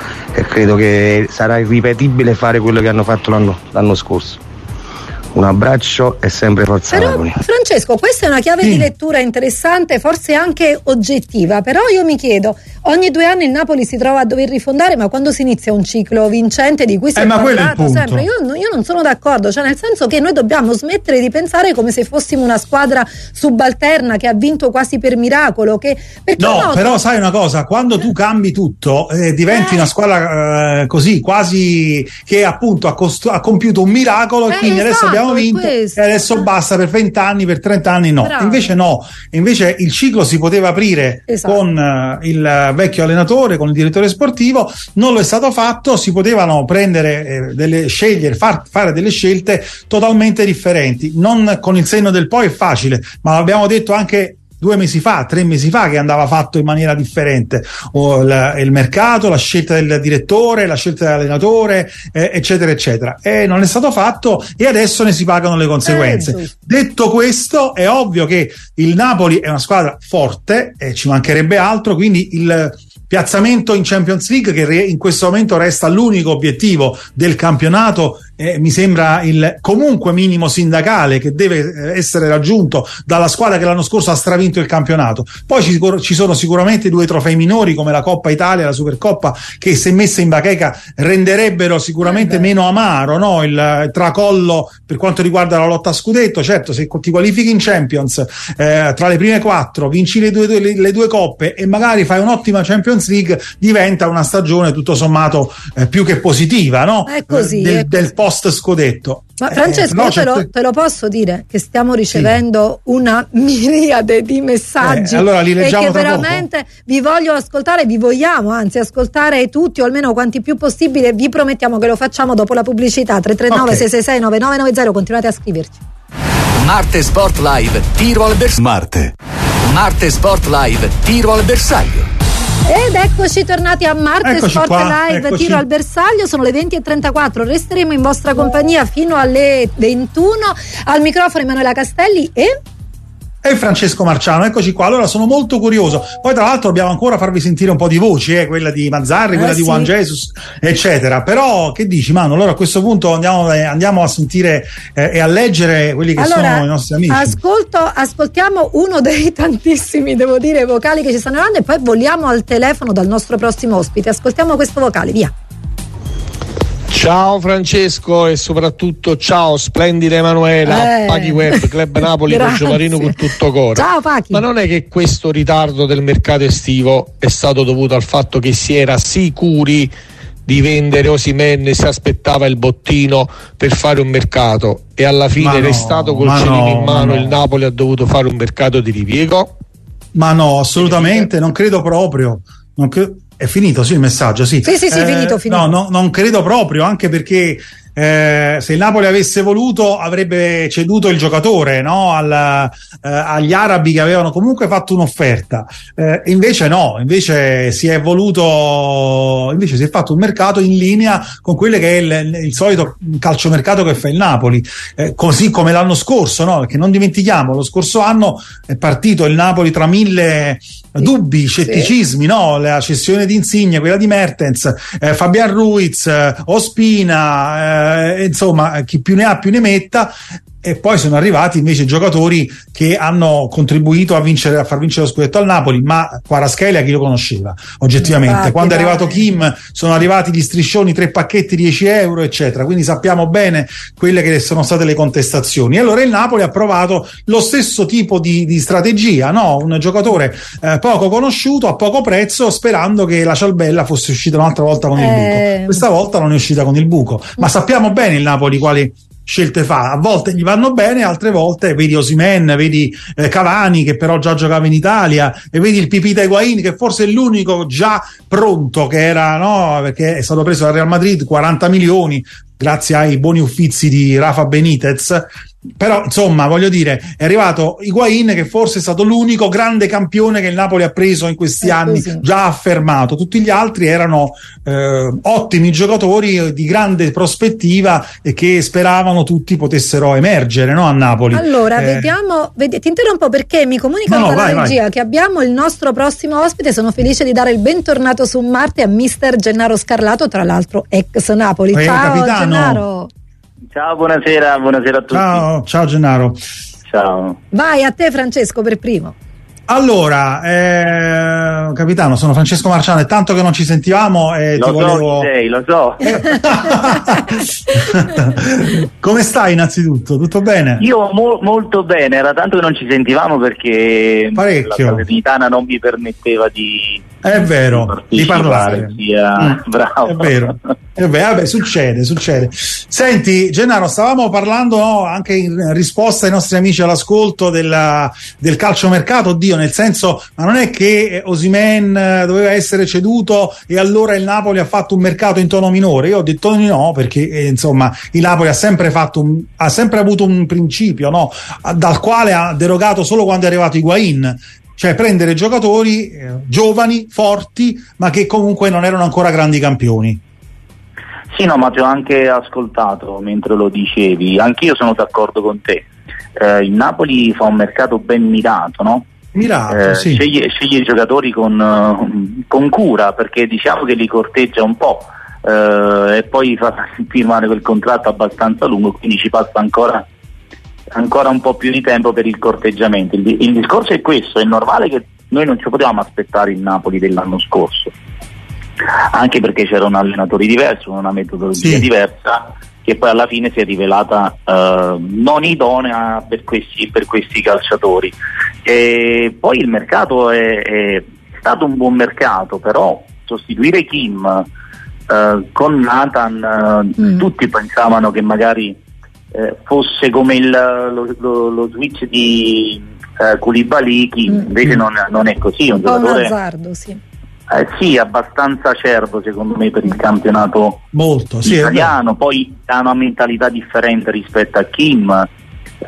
e credo che sarà irripetibile fare quello che hanno fatto l'anno, l'anno scorso. Un abbraccio e sempre forza però, Napoli. Francesco, questa è una chiave sì. di lettura interessante, forse anche oggettiva, però io mi chiedo, ogni due anni il Napoli si trova a dover rifondare, ma quando si inizia un ciclo vincente di cui si eh, è ma parlato è sempre, io, io non sono d'accordo, cioè nel senso che noi dobbiamo smettere di pensare come se fossimo una squadra subalterna che ha vinto quasi per miracolo, che, no, no, però sai una cosa, quando tu cambi tutto eh, diventi eh. una squadra eh, così, quasi che appunto ha, costu- ha compiuto un miracolo e eh, quindi esatto. adesso abbiamo vinto e adesso basta per venti anni, per trenta anni no. Bravo. Invece no, invece il ciclo si poteva aprire esatto. con uh, il vecchio allenatore, con il direttore sportivo, non lo è stato fatto, si potevano prendere eh, delle scegliere, far, fare delle scelte totalmente differenti. Non con il senno del poi è facile, ma l'abbiamo detto anche due mesi fa, tre mesi fa, che andava fatto in maniera differente, o il, il mercato, la scelta del direttore, la scelta dell'allenatore, eh, eccetera eccetera, e non è stato fatto e adesso ne si pagano le conseguenze. Eh, detto questo, è ovvio che il Napoli è una squadra forte e ci mancherebbe altro, quindi il piazzamento in Champions League, che in questo momento resta l'unico obiettivo del campionato, eh, mi sembra il comunque minimo sindacale che deve essere raggiunto dalla squadra che l'anno scorso ha stravinto il campionato. Poi ci, ci sono sicuramente due trofei minori come la Coppa Italia e la Supercoppa, che se messe in bacheca renderebbero sicuramente eh meno amaro, no? il tracollo per quanto riguarda la lotta a scudetto. Certo, se ti qualifichi in Champions eh, tra le prime quattro, vinci le due, le, le due coppe e magari fai un'ottima Champions League, diventa una stagione tutto sommato eh, più che positiva, no? È così, del, è così. del post scudetto. Ma Francesco, eh, no, te, lo, te lo posso dire che stiamo ricevendo sì. una miriade di messaggi, eh, allora li leggiamo e che tra veramente poco. Vi voglio ascoltare, vi vogliamo anzi ascoltare tutti, o almeno quanti più possibile. Vi promettiamo che lo facciamo dopo la pubblicità. Tre tre nove sei sei sei nove nove nove zero. Continuate a scriverci. Marte Sport Live, tiro al bersaglio. Marte. Marte Sport Live, tiro al bersaglio. Ed eccoci tornati a Marte eccoci Sport qua, Live, eccoci. Tiro al bersaglio. Sono le venti e trentaquattro, resteremo in vostra compagnia fino alle ventuno. Al microfono Emanuela Castelli e... e Francesco Marciano, eccoci qua. Allora sono molto curioso, poi tra l'altro dobbiamo ancora farvi sentire un po' di voci, eh, quella di Mazzarri, quella eh, di sì. Juan Jesus, eccetera. Però che dici Manu? Allora a questo punto andiamo, eh, andiamo a sentire eh, e a leggere quelli che allora, sono i nostri amici. Ascolto, ascoltiamo uno dei tantissimi, devo dire, vocali che ci stanno arrivando, e poi vogliamo al telefono dal nostro prossimo ospite. Ascoltiamo questo vocale, via. Ciao Francesco e soprattutto ciao splendida Emanuela, eh. Pachi Web, Club Napoli, Poggio Marino con tutto cuore. Ciao Pachi. Ma non è che questo ritardo del mercato estivo è stato dovuto al fatto che si era sicuri di vendere Osimhen, si aspettava il bottino per fare un mercato e alla fine, no, restato col celino no, in mano, no. il Napoli ha dovuto fare un mercato di ripiego? Ma no, assolutamente, non credo proprio. Non credo. È finito, sì, il messaggio, sì. Sì, sì, sì, eh, finito, finito. No, no, non credo proprio, anche perché eh, se il Napoli avesse voluto avrebbe ceduto il giocatore, no? Al, eh, agli arabi che avevano comunque fatto un'offerta. Eh, invece no, invece si è voluto, invece si è fatto un mercato in linea con quello che è il, il solito calciomercato che fa il Napoli, eh, così come l'anno scorso, no? Perché non dimentichiamo, lo scorso anno è partito il Napoli tra mille dubbi, scetticismi, sì. no? La cessione di Insigne, quella di Mertens, eh, Fabian Ruiz, eh, Ospina, eh, insomma chi più ne ha più ne metta. e poi sono arrivati invece giocatori che hanno contribuito a vincere, a far vincere lo scudetto al Napoli, ma Kvaratskhelia chi lo conosceva oggettivamente? Infatti, quando dai. È arrivato Kim sono arrivati gli striscioni, tre pacchetti dieci euro eccetera, quindi sappiamo bene quelle che sono state le contestazioni. E allora il Napoli ha provato lo stesso tipo di, di strategia, no? Un giocatore eh, poco conosciuto a poco prezzo, sperando che la cialbella fosse uscita un'altra volta con il eh... buco. Questa volta non è uscita con il buco, ma sappiamo bene il Napoli quali scelte fa, a volte gli vanno bene, altre volte vedi Osimhen, vedi eh, Cavani che però già giocava in Italia, e vedi il Pipita Higuaín che forse è l'unico già pronto, che era, no, perché è stato preso dal Real Madrid, quaranta milioni grazie ai buoni uffizi di Rafa Benitez. Però insomma, voglio dire, è arrivato Higuaín che forse è stato l'unico grande campione che il Napoli ha preso in questi eh, anni, così. Già affermato. Tutti gli altri erano eh, ottimi giocatori di grande prospettiva e che speravano tutti potessero emergere, no, a Napoli. Allora, eh, vediamo, ved- ti interrompo perché mi comunicano no, no, dalla vai, regia vai. che abbiamo il nostro prossimo ospite. Sono felice di dare il bentornato su Marte a mister Gennaro Scarlato, tra l'altro ex Napoli. Eh, Ciao capitano. Gennaro. Ciao, buonasera, buonasera a tutti. Ciao, ciao Gennaro. Ciao. Vai, a te Francesco per primo. Allora, eh, capitano, sono Francesco Marciano, è tanto che non ci sentivamo e lo ti so volevo... chi sei, lo so. Come stai innanzitutto? Tutto bene? Io mo- molto bene, era tanto che non ci sentivamo perché Parecchio. la Salernitana non mi permetteva di... È vero, di parlare. Sia... Mm, Bravo. È vero, è vero, vabbè, succede, succede. Senti, Gennaro, stavamo parlando, no, anche in risposta ai nostri amici all'ascolto della, del calciomercato, oddio, nel senso, ma non è che Osimhen doveva essere ceduto e allora il Napoli ha fatto un mercato in tono minore? Io ho detto di no, perché eh, insomma il Napoli ha sempre fatto un, ha sempre avuto un principio, no, dal quale ha derogato solo quando è arrivato Higuaín. Cioè prendere giocatori eh, giovani, forti, ma che comunque non erano ancora grandi campioni. Sì, no, ma ti ho anche ascoltato mentre lo dicevi, anch'io sono d'accordo con te. Eh, il Napoli fa un mercato ben mirato, no? Mirato, eh, sì. Sceglie, sceglie i giocatori con, uh, con cura, perché diciamo che li corteggia un po' uh, e poi fa firmare quel contratto abbastanza lungo, quindi ci passa ancora ancora un po' più di tempo per il corteggiamento. Il, il discorso è questo: è normale che noi non ci potevamo aspettare il Napoli dell'anno scorso, anche perché c'erano allenatori diversi, una metodologia sì. diversa, che poi alla fine si è rivelata uh, non idonea per questi, per questi calciatori. E poi il mercato è, è stato un buon mercato, però sostituire Kim uh, con Nathan, uh, mm. tutti pensavano che magari Eh, fosse come il, lo, lo, lo switch di eh, Koulibaly, mm. invece non, non è così, un, un giocatore un azzardo, sì. Eh, sì, abbastanza acerbo secondo me per il campionato molto sì, italiano. Poi ha una mentalità differente rispetto a Kim, eh,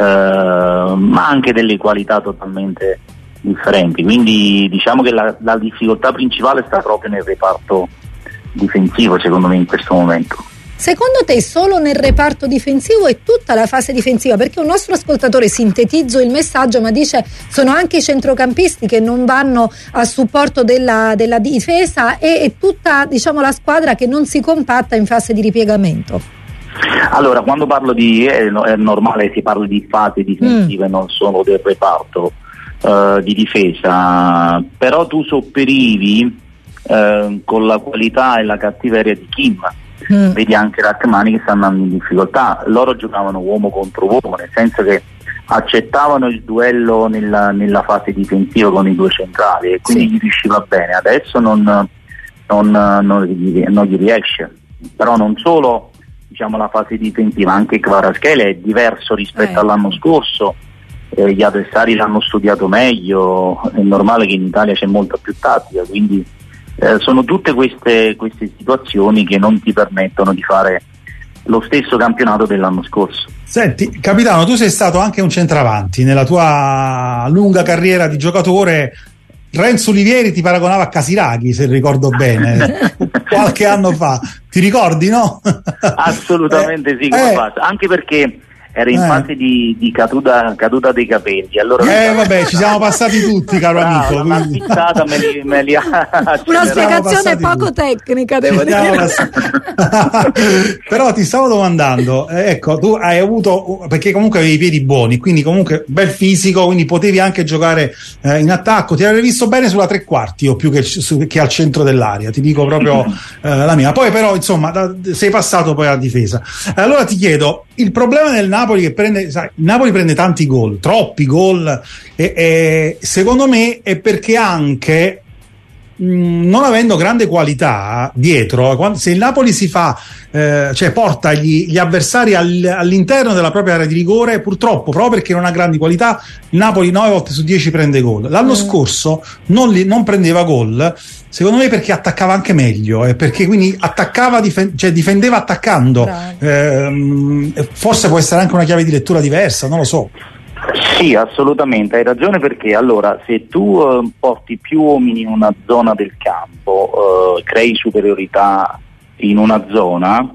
ma anche delle qualità totalmente differenti, quindi diciamo che la, la difficoltà principale sta proprio nel reparto difensivo, secondo me, in questo momento. Secondo te solo nel reparto difensivo e tutta la fase difensiva? Perché un nostro ascoltatore, sintetizzo il messaggio, ma dice sono anche i centrocampisti che non vanno a supporto della, della difesa e, e tutta, diciamo, la squadra che non si compatta in fase di ripiegamento. Allora, quando parlo di è, è normale che si parli di fase difensiva e mm. non solo del reparto uh, di difesa, però tu sopperivi uh, con la qualità e la cattiveria di Kim. Mm. Vedi anche Rachmani che stanno andando in difficoltà. Loro giocavano uomo contro uomo, nel senso che accettavano il duello nella, nella fase difensiva con i due centrali e quindi sì. gli riusciva bene. Adesso non, non, non, gli, non gli riesce. Però non solo, diciamo, la fase difensiva, anche Kvaratskhelia è diverso rispetto eh. all'anno scorso. Eh, gli avversari l'hanno studiato meglio, è normale che in Italia c'è molta più tattica, quindi Eh, sono tutte queste, queste situazioni che non ti permettono di fare lo stesso campionato dell'anno scorso. Senti, capitano, tu sei stato anche un centravanti nella tua lunga carriera di giocatore. Renzo Olivieri ti paragonava a Casiraghi, se ricordo bene, qualche anno fa. Ti ricordi, no? Assolutamente eh, sì, come eh. faccio? Anche perché era in Eh. fase di, di caduta, caduta dei capelli. Allora, Eh vabbè, ci siamo passati tutti, caro amico. Una quindi- pizzata me li, me li ha Una accelerato. spiegazione passati poco tecnica, devo Ci siamo dire. passati. Però ti stavo domandando, eh, ecco, tu hai avuto, perché comunque avevi i piedi buoni, quindi comunque bel fisico, quindi potevi anche giocare eh, in attacco, ti avrei visto bene sulla tre quarti o più che, su- che al centro dell'area, ti dico proprio eh, la mia. Poi però insomma da- sei passato poi alla difesa. Allora ti chiedo, il problema del Napoli che prende, sai, il Napoli prende tanti gol, troppi gol, e, e secondo me è perché anche mh, non avendo grande qualità dietro, quando, se il Napoli si fa, eh, cioè porta gli, gli avversari al- all'interno della propria area di rigore, purtroppo proprio perché non ha grandi qualità, il Napoli nove volte su dieci prende gol. L'anno Mm. scorso non, li, non prendeva gol, secondo me perché attaccava anche meglio, e perché quindi attaccava, difen- cioè difendeva attaccando. Bravo. Ehm, forse può essere anche una chiave di lettura diversa, non lo so. Sì, assolutamente, hai ragione, perché allora se tu eh, porti più uomini in una zona del campo, eh, crei superiorità in una zona,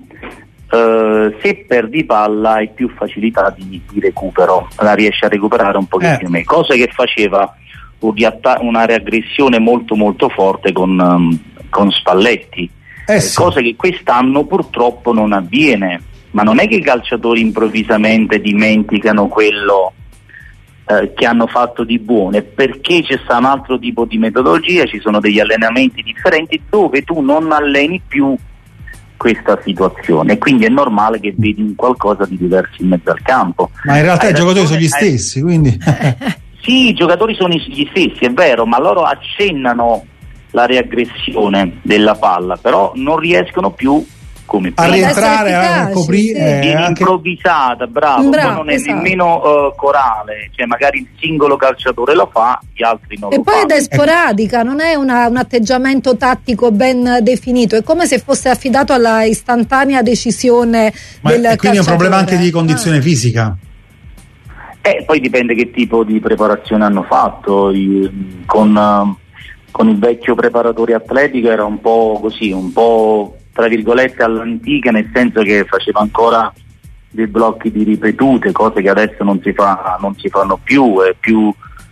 eh, se perdi palla hai più facilità di, di recupero, la riesci a recuperare un pochettino Eh. meglio, cosa che faceva un riatta- una reaggressione molto molto forte con, ehm, con Spalletti, Eh sì. cosa che quest'anno purtroppo non avviene. Ma non è che i calciatori improvvisamente dimenticano quello eh, che hanno fatto di buono, è perché c'è sta un altro tipo di metodologia, ci sono degli allenamenti differenti dove tu non alleni più questa situazione, e quindi è normale che vedi un qualcosa di diverso in mezzo al campo. Ma in realtà Hai i giocatori sono ragione, gli hai- stessi, quindi Sì, i giocatori sono i- gli stessi, è vero, ma loro accennano la reaggressione della palla, però non riescono più come a prima. rientrare, essere a efficaci, coprire sì. eh, Viene anche... improvvisata, bravo, Bravo, poi non è esatto. nemmeno eh, corale, cioè magari il singolo calciatore lo fa, gli altri non E lo poi fanno. ed è sporadica, non è una- un atteggiamento tattico ben definito, è come se fosse affidato alla istantanea decisione Ma del e quindi è un problema anche calciatore. di condizione Ah. fisica. Eh, poi dipende che tipo di preparazione hanno fatto, i- con, eh, con il vecchio preparatore atletico era un po' così, un po' tra virgolette all'antica, nel senso che faceva ancora dei blocchi di ripetute, cose che adesso non si fa, non si fanno più, è più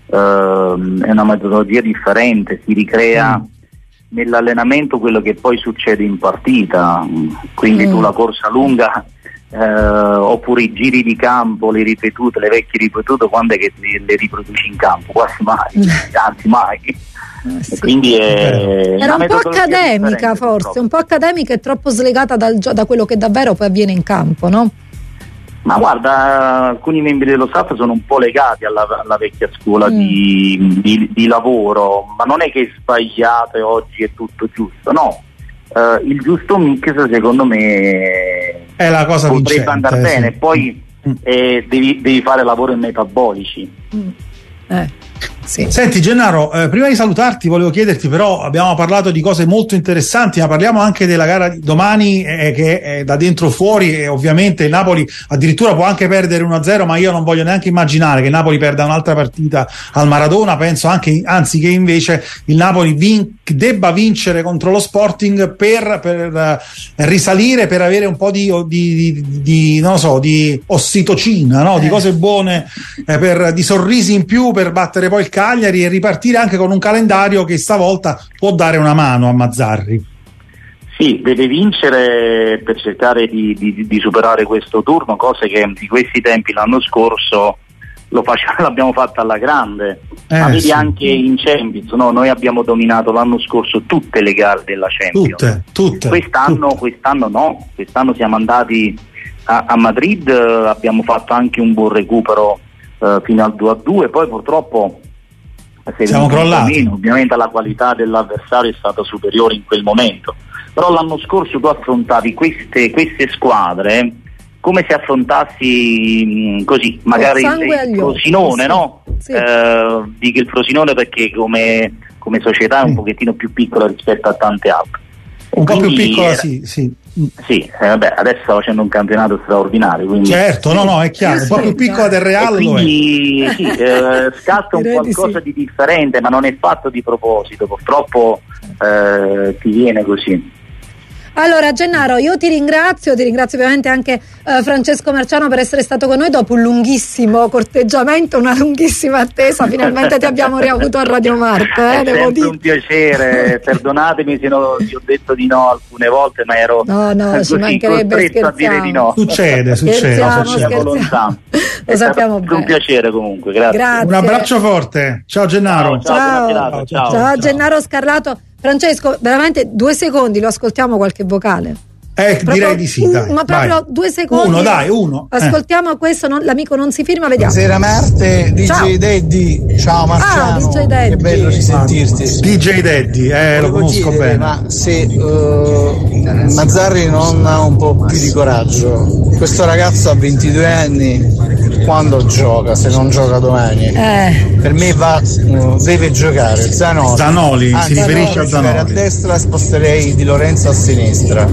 ehm, è una metodologia differente, si ricrea Mm. nell'allenamento quello che poi succede in partita, quindi Mm. tu la corsa lunga eh, oppure i giri di campo, le ripetute, le vecchie ripetute, quando è che le, le riproduci in campo? Quasi mai, anzi mai. Eh, sì. E quindi è Era una un po' metodologia accademica differente, forse, purtroppo. un po' accademica e troppo slegata dal gio- da quello che davvero poi avviene in campo, no? Ma guarda, alcuni membri dello staff sono un po' legati alla, alla vecchia scuola Mm. di, di- di lavoro, ma non è che è sbagliato e oggi è tutto giusto, no. Eh, il giusto mix secondo me È la cosa potrebbe vincente, andare sì. bene, poi Mm. eh, devi, devi fare lavori metabolici. Mm. Eh, sì. Senti Gennaro, eh, prima di salutarti volevo chiederti, però abbiamo parlato di cose molto interessanti, ma parliamo anche della gara di domani eh, che è da dentro fuori, e ovviamente il Napoli addirittura può anche perdere uno a zero, ma io non voglio neanche immaginare che il Napoli perda un'altra partita al Maradona, penso anche, anzi che invece il Napoli vin- debba vincere contro lo Sporting per, per eh, risalire, per avere un po' di, di, di, di non lo so, di ossitocina, no? Di Eh. cose buone, eh, per, di sorrisi in più per battere poi il Cagliari e ripartire anche con un calendario che stavolta può dare una mano a Mazzarri. Sì, deve vincere per cercare di, di- di superare questo turno, cose che di questi tempi l'anno scorso lo face- l'abbiamo fatta alla grande. Eh, Ma vedi sì. anche in Champions, no? Noi abbiamo dominato l'anno scorso tutte le gare della Champions. Tutte, tutte. Quest'anno, tutte. quest'anno no, quest'anno siamo andati a, a Madrid, eh, abbiamo fatto anche un buon recupero eh, fino al due a due, poi purtroppo se Siamo venuto un po' crollati. meno, ovviamente la qualità dell'avversario è stata superiore in quel momento, però l'anno scorso tu affrontavi queste, queste squadre come se affrontassi mh, così, magari il, sangue agli il occhi, Frosinone, sì. no? Sì. Eh, dico il Frosinone perché come, come società è un Sì. pochettino più piccola rispetto a tante altre. Un po' più Quindi piccola, era- sì, sì. Sì, eh, vabbè, adesso sta facendo un campionato straordinario, quindi Certo, no, no, è chiaro, un po' più piccola del e Real lo è. quindi sì, eh, scatta un Direi di qualcosa sì. di differente, ma non è fatto di proposito, purtroppo eh, ti viene così. Allora Gennaro, io ti ringrazio, ti ringrazio ovviamente anche eh, Francesco Marciano per essere stato con noi dopo un lunghissimo corteggiamento, una lunghissima attesa, finalmente ti abbiamo riavuto a Radio Marte. Eh, è devo sempre dire. un piacere, perdonatemi se no, vi ho detto di no alcune volte, ma ero no, no, così ci mancherebbe, costretto a dire di no. Succede, succede. Scherziamo, succede. scherziamo. È Lo sappiamo stato un bene. piacere comunque, grazie. Grazie. Un abbraccio forte. Ciao Gennaro. Ciao, Ciao, buona serata, ciao. ciao Gennaro Scarlato. Francesco, veramente due secondi, lo ascoltiamo qualche vocale? Eh, Proprio direi di sì, dai. Un, ma proprio vai. due secondi. Uno, dai, uno. Ascoltiamo eh. questo, non, l'amico non si firma, vediamo. Buonasera Marte, D J Ciao. Daddy. Ciao Marciano. Ah, D J Daddy. Che bello risentirti. D J Daddy, eh, lo conosco chiedere, bene. Ma se uh, Mazzarri non ha un po' più di coraggio, questo ragazzo ha ventidue anni, quando gioca, se non gioca domani? Eh. Per me va, uh, deve giocare. Zanoli. Zanoli, ah, si riferisce a Zanoli. A destra sposterei Di Lorenzo a sinistra.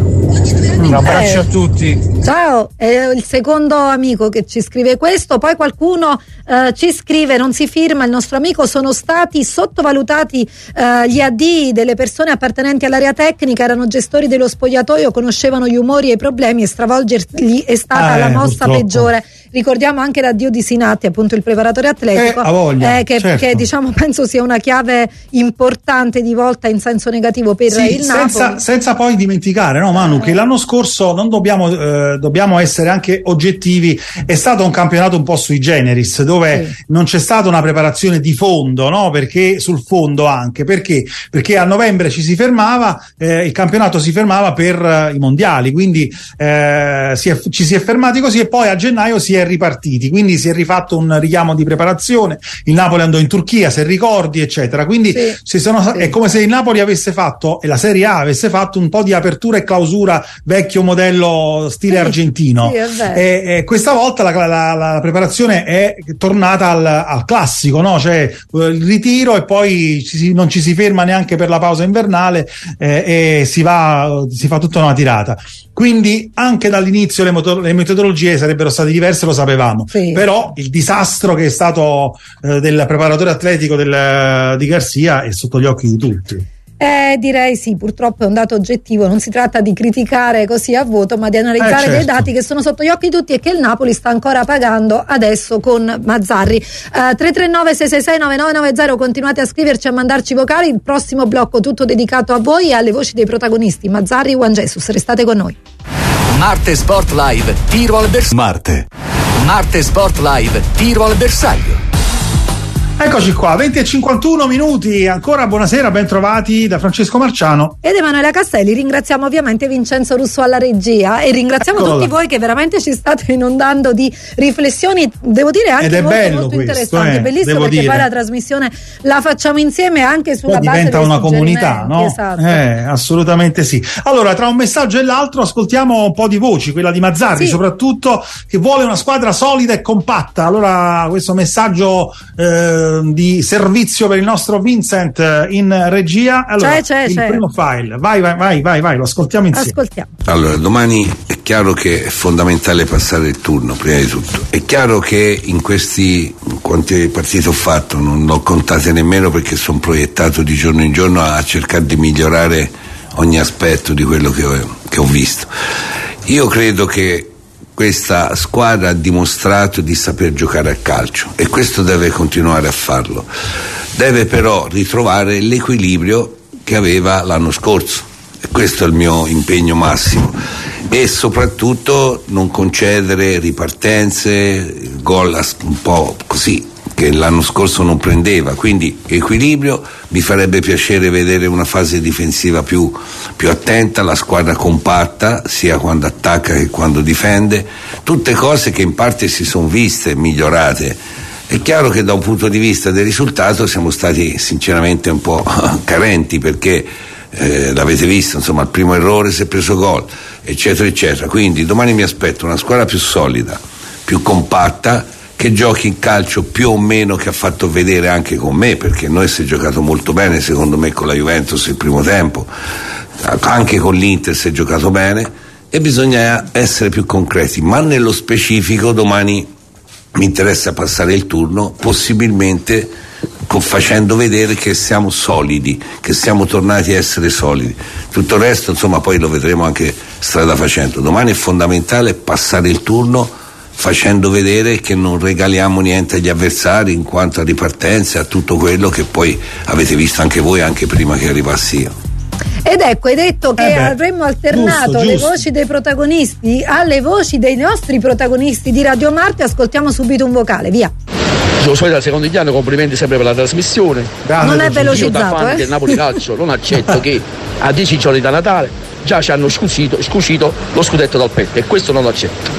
Un abbraccio Eh. a tutti. Ciao, è il secondo amico che ci scrive questo, poi qualcuno eh, ci scrive, non si firma, il nostro amico, sono stati sottovalutati eh, gli A D delle persone appartenenti all'area tecnica, erano gestori dello spogliatoio, conoscevano gli umori e i problemi e stravolgerli è stata Ah, la eh, mossa purtroppo. peggiore. Ricordiamo anche l'addio di Sinatti, appunto il preparatore atletico, Eh, a voglia, eh, che, certo. che diciamo penso sia una chiave importante di volta in senso negativo per Sì, il senza, Napoli. senza poi dimenticare, no, Manu, che l'anno scorso non dobbiamo, eh, dobbiamo essere anche oggettivi, è stato un campionato un po' sui generis, dove Sì. non c'è stata una preparazione di fondo, no? Perché sul fondo anche, perché? Perché a novembre ci si fermava, eh, il campionato si fermava per eh, i mondiali, quindi eh, si è, ci si è fermati così e poi a gennaio si è ripartiti, quindi si è rifatto un richiamo di preparazione, il Napoli andò in Turchia, se ricordi, eccetera, quindi Sì. si sono, Sì. è come se il Napoli avesse fatto, e la Serie A avesse fatto un po' di apertura e clausura vecchio modello stile Sì, argentino. sì, è vero. e, e questa volta la, la, la preparazione è tornata al, al classico, no? Cioè eh, il ritiro e poi ci si, non ci si ferma neanche per la pausa invernale eh, e si va, si fa tutta una tirata. Quindi anche dall'inizio le, moto- le metodologie sarebbero state diverse, lo sapevamo, Sì. però il disastro che è stato eh, del preparatore atletico del, di Garcia è sotto gli occhi di tutti. Eh, direi sì, purtroppo è un dato oggettivo, non si tratta di criticare così a vuoto, ma di analizzare Eh, certo. dei dati che sono sotto gli occhi di tutti e che il Napoli sta ancora pagando adesso con Mazzarri. Eh, tre tre nove sei sei sei nove nove nove zero, continuate a scriverci, a mandarci vocali, il prossimo blocco tutto dedicato a voi e alle voci dei protagonisti, Mazzarri, Juan Jesus, restate con noi. Marte Sport Live, tiro al bersaglio. Marte. Marte Sport Live, tiro al bersaglio. Eccoci qua, venti e cinquantuno minuti, ancora buonasera, ben trovati da Francesco Marciano. Ed Emanuela Castelli, ringraziamo ovviamente Vincenzo Russo alla regia e ringraziamo Eccola tutti là. voi che veramente ci state inondando di riflessioni, devo dire anche Ed è molto, bello molto questo, interessanti, eh, bellissimo devo perché dire. poi la trasmissione la facciamo insieme anche sulla Poi base diventa dei una comunità, suggerimenti, no? esatto. Eh, assolutamente sì. Allora, tra un messaggio e l'altro ascoltiamo un po' di voci, quella di Mazzarri Sì. soprattutto, che vuole una squadra solida e compatta. Allora, questo messaggio eh, di servizio per il nostro Vincent eh, in regia. Allora, C'è, c'è, il c'è. primo file. Vai, vai, vai, vai, vai, lo ascoltiamo insieme. Ascoltiamo. Allora, domani è chiaro che è fondamentale passare il turno, prima di tutto. È chiaro che in questi, quanti partiti ho fatto, non l'ho contate nemmeno perché sono proiettato di giorno in giorno a cercare di migliorare ogni aspetto di quello che ho, che ho visto. Io credo che questa squadra ha dimostrato di saper giocare a calcio e questo deve continuare a farlo. Deve però ritrovare l'equilibrio che aveva l'anno scorso e questo è il mio impegno massimo, e soprattutto non concedere ripartenze, gol un po' così che l'anno scorso non prendeva, quindi equilibrio. Mi farebbe piacere vedere una fase difensiva più, più attenta, la squadra compatta sia quando attacca che quando difende, tutte cose che in parte si sono viste migliorate. È chiaro che da un punto di vista del risultato siamo stati sinceramente un po' carenti perché eh, l'avete visto, insomma, il primo errore si è preso gol, eccetera eccetera. Quindi domani mi aspetto una squadra più solida, più compatta, che giochi in calcio più o meno che ha fatto vedere anche con me, perché noi si è giocato molto bene secondo me con la Juventus il primo tempo, anche con l'Inter si è giocato bene e bisogna essere più concreti, ma nello specifico domani mi interessa passare il turno, possibilmente facendo vedere che siamo solidi, che siamo tornati a essere solidi. Tutto il resto insomma poi lo vedremo anche strada facendo. Domani è fondamentale passare il turno facendo vedere che non regaliamo niente agli avversari in quanto a ripartenza e a tutto quello che poi avete visto anche voi anche prima che arrivassi io. Ed ecco, hai detto che eh beh, avremmo alternato giusto, le giusto. voci dei protagonisti alle voci dei nostri protagonisti di Radio Marte. Ascoltiamo subito un vocale, via. Giosuè dal secondo indiano, complimenti sempre per la trasmissione. Grande, non è velocizzato, io da fan eh? del Napoli Calcio non accetto che a dieci giorni da Natale già ci hanno scucito, scucito lo scudetto dal petto, e questo non lo accetto.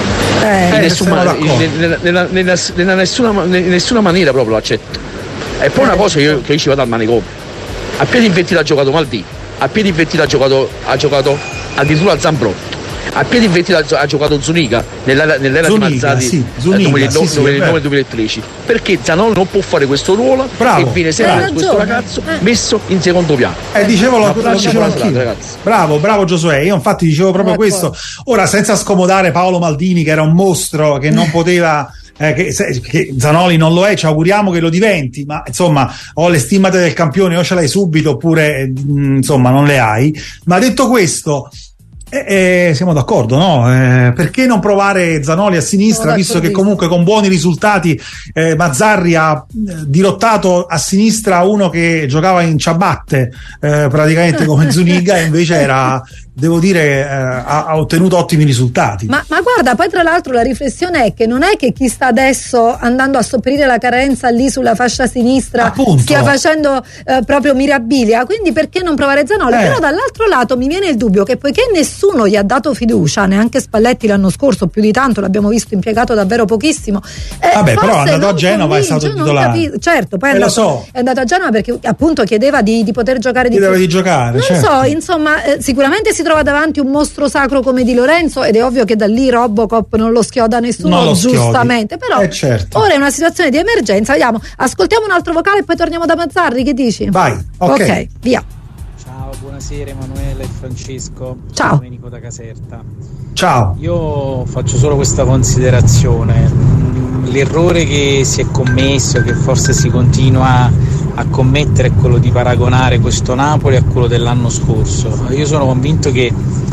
Eh, in, nessuna, in, nella, nella, nella, nella nessuna, in nessuna maniera proprio lo accetto. E poi una cosa io, che io ci vado al manicomio, a piedi invertiti ha giocato Maldini, a piedi invertiti ha giocato, ha giocato addirittura Zambrotta, a piedi invertiti ha, ha giocato Zuniga nell'era, nell'era Zuniga, di Mazzarri, sì, eh, Zuniga, duemilanove, sì, sì, duemilanove duemilatredici, perché Zanoli non può fare questo ruolo. Bravo, e viene sempre bravo. questo ragazzo Eh. messo in secondo piano. Eh, dicevo, lo, Ma lo lascia dicevo parlare, anch'io. ragazzi. Bravo, bravo Giosuè. Io infatti dicevo proprio D'accordo. questo. Ora, senza scomodare Paolo Maldini, che era un mostro, che non poteva. Eh, che, se, che Zanoli non lo è, ci auguriamo che lo diventi, ma insomma o le stimate del campione o ce l'hai subito oppure eh, insomma non le hai. Ma detto questo, eh, eh, siamo d'accordo, no? Eh, perché non provare Zanoli a sinistra, visto che comunque con buoni risultati eh, Mazzarri ha eh, dirottato a sinistra uno che giocava in ciabatte eh, praticamente come Zuniga, e invece era, devo dire, eh, ha, ha ottenuto ottimi risultati. Ma, ma guarda, poi tra l'altro la riflessione è che non è che chi sta adesso andando a sopperire la carenza lì sulla fascia sinistra Appunto. stia facendo eh, proprio mirabilia, quindi perché non provare Zanoli? Eh. Però dall'altro lato mi viene il dubbio che poiché nessuno gli ha dato fiducia, neanche Spalletti l'anno scorso più di tanto, l'abbiamo visto impiegato davvero pochissimo, eh, Vabbè, però è forse andato a non Genova, è stato convince, titolare. non capi- certo, poi è Eh, lo andato, so. è andato a Genova perché appunto chiedeva di, di poter giocare di Chiedeva più. di giocare, non certo. so, insomma, eh, sicuramente si trova davanti un mostro sacro come Di Lorenzo, ed è ovvio che da lì Robocop non lo schioda nessuno, Non lo schiodi. giustamente, però Eh, certo. ora è una situazione di emergenza. Vediamo, ascoltiamo un altro vocale e poi torniamo da Mazzarri, che dici? Vai, ok. Ok, via. Ciao, buonasera Emanuele e Francesco. Ciao. Domenico da Caserta. Ciao. Io faccio solo questa considerazione. L'errore che si è commesso, che forse si continua a commettere, è quello di paragonare questo Napoli a quello dell'anno scorso. Io sono convinto che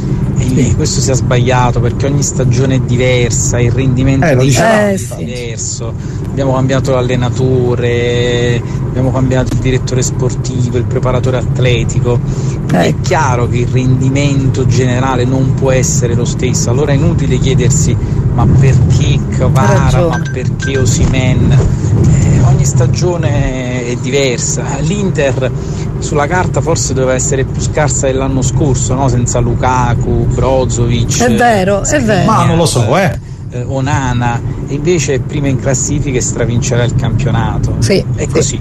eh, questo sia sbagliato, perché ogni stagione è diversa, il rendimento Eh, lo dei dicevamo. giocatori Eh, è sì. diverso. Abbiamo cambiato l'allenatore, abbiamo cambiato il direttore sportivo, il preparatore atletico. È chiaro che il rendimento generale non può essere lo stesso, allora è inutile chiedersi ma perché Kvara, ragione. ma perché Osimhen. Eh, ogni stagione è diversa. L'Inter sulla carta forse doveva essere più scarsa dell'anno scorso, no? Senza Lukaku, Brozovic, È vero, è vero. Ma non lo so, eh. eh, Onana, e invece è prima in classifica e stravincerà il campionato. Sì, È sì. così.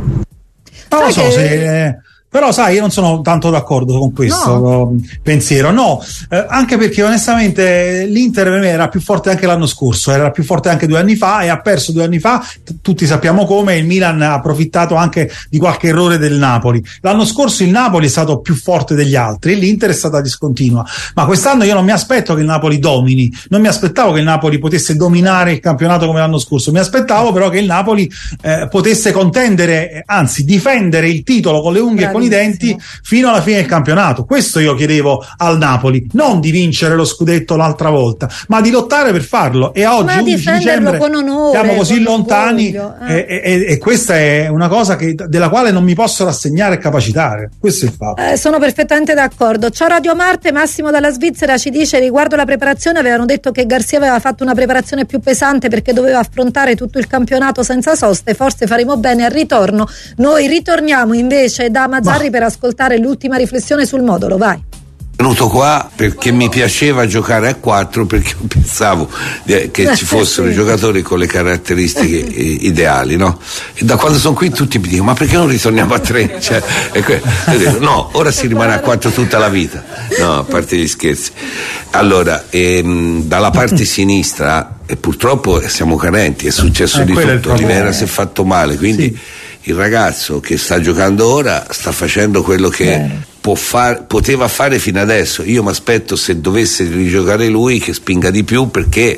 Non lo Sai so che- se. eh, Però sai, io non sono tanto d'accordo con questo No. pensiero, no, eh, anche perché onestamente l'Inter per me era più forte anche l'anno scorso, era più forte anche due anni fa e ha perso due anni fa, t- tutti sappiamo come, il Milan ha approfittato anche di qualche errore del Napoli. L'anno scorso il Napoli è stato più forte degli altri, l'Inter è stata discontinua, ma quest'anno io non mi aspetto che il Napoli domini, non mi aspettavo che il Napoli potesse dominare il campionato come l'anno scorso, mi aspettavo però che il Napoli eh, potesse contendere, eh, anzi difendere il titolo con le unghie e con i denti fino alla fine del campionato. Questo io chiedevo al Napoli, non di vincere lo scudetto l'altra volta, ma di lottare per farlo, e a oggi Ma undici difenderlo dicembre con onore, siamo così con lontani orgoglio, eh. e, e- e questa è una cosa che, della quale non mi posso rassegnare e capacitare, questo è il fatto. Eh, sono perfettamente d'accordo. Ciao Radio Marte, Massimo dalla Svizzera ci dice riguardo la preparazione, avevano detto che Garcia aveva fatto una preparazione più pesante perché doveva affrontare tutto il campionato senza soste, forse faremo bene al ritorno. Noi ritorniamo invece da Mazzarri per ascoltare l'ultima riflessione sul modulo, vai. Venuto qua perché mi piaceva giocare a quattro, perché pensavo eh, che ci fossero Sì. giocatori con le caratteristiche eh, ideali, no? E da quando sono qui tutti mi dicono ma perché non ritorniamo a tre? Cioè, e que- io dico, no, ora si rimane a quattro tutta la vita. No, a parte gli scherzi. Allora, ehm, dalla parte sinistra e purtroppo siamo carenti, è successo Eh, di quello è il tutto, problema. Olivera si è fatto male, quindi il ragazzo che sta giocando ora sta facendo quello che può far, poteva fare fino adesso. Io mi aspetto, se dovesse rigiocare lui, che spinga di più, perché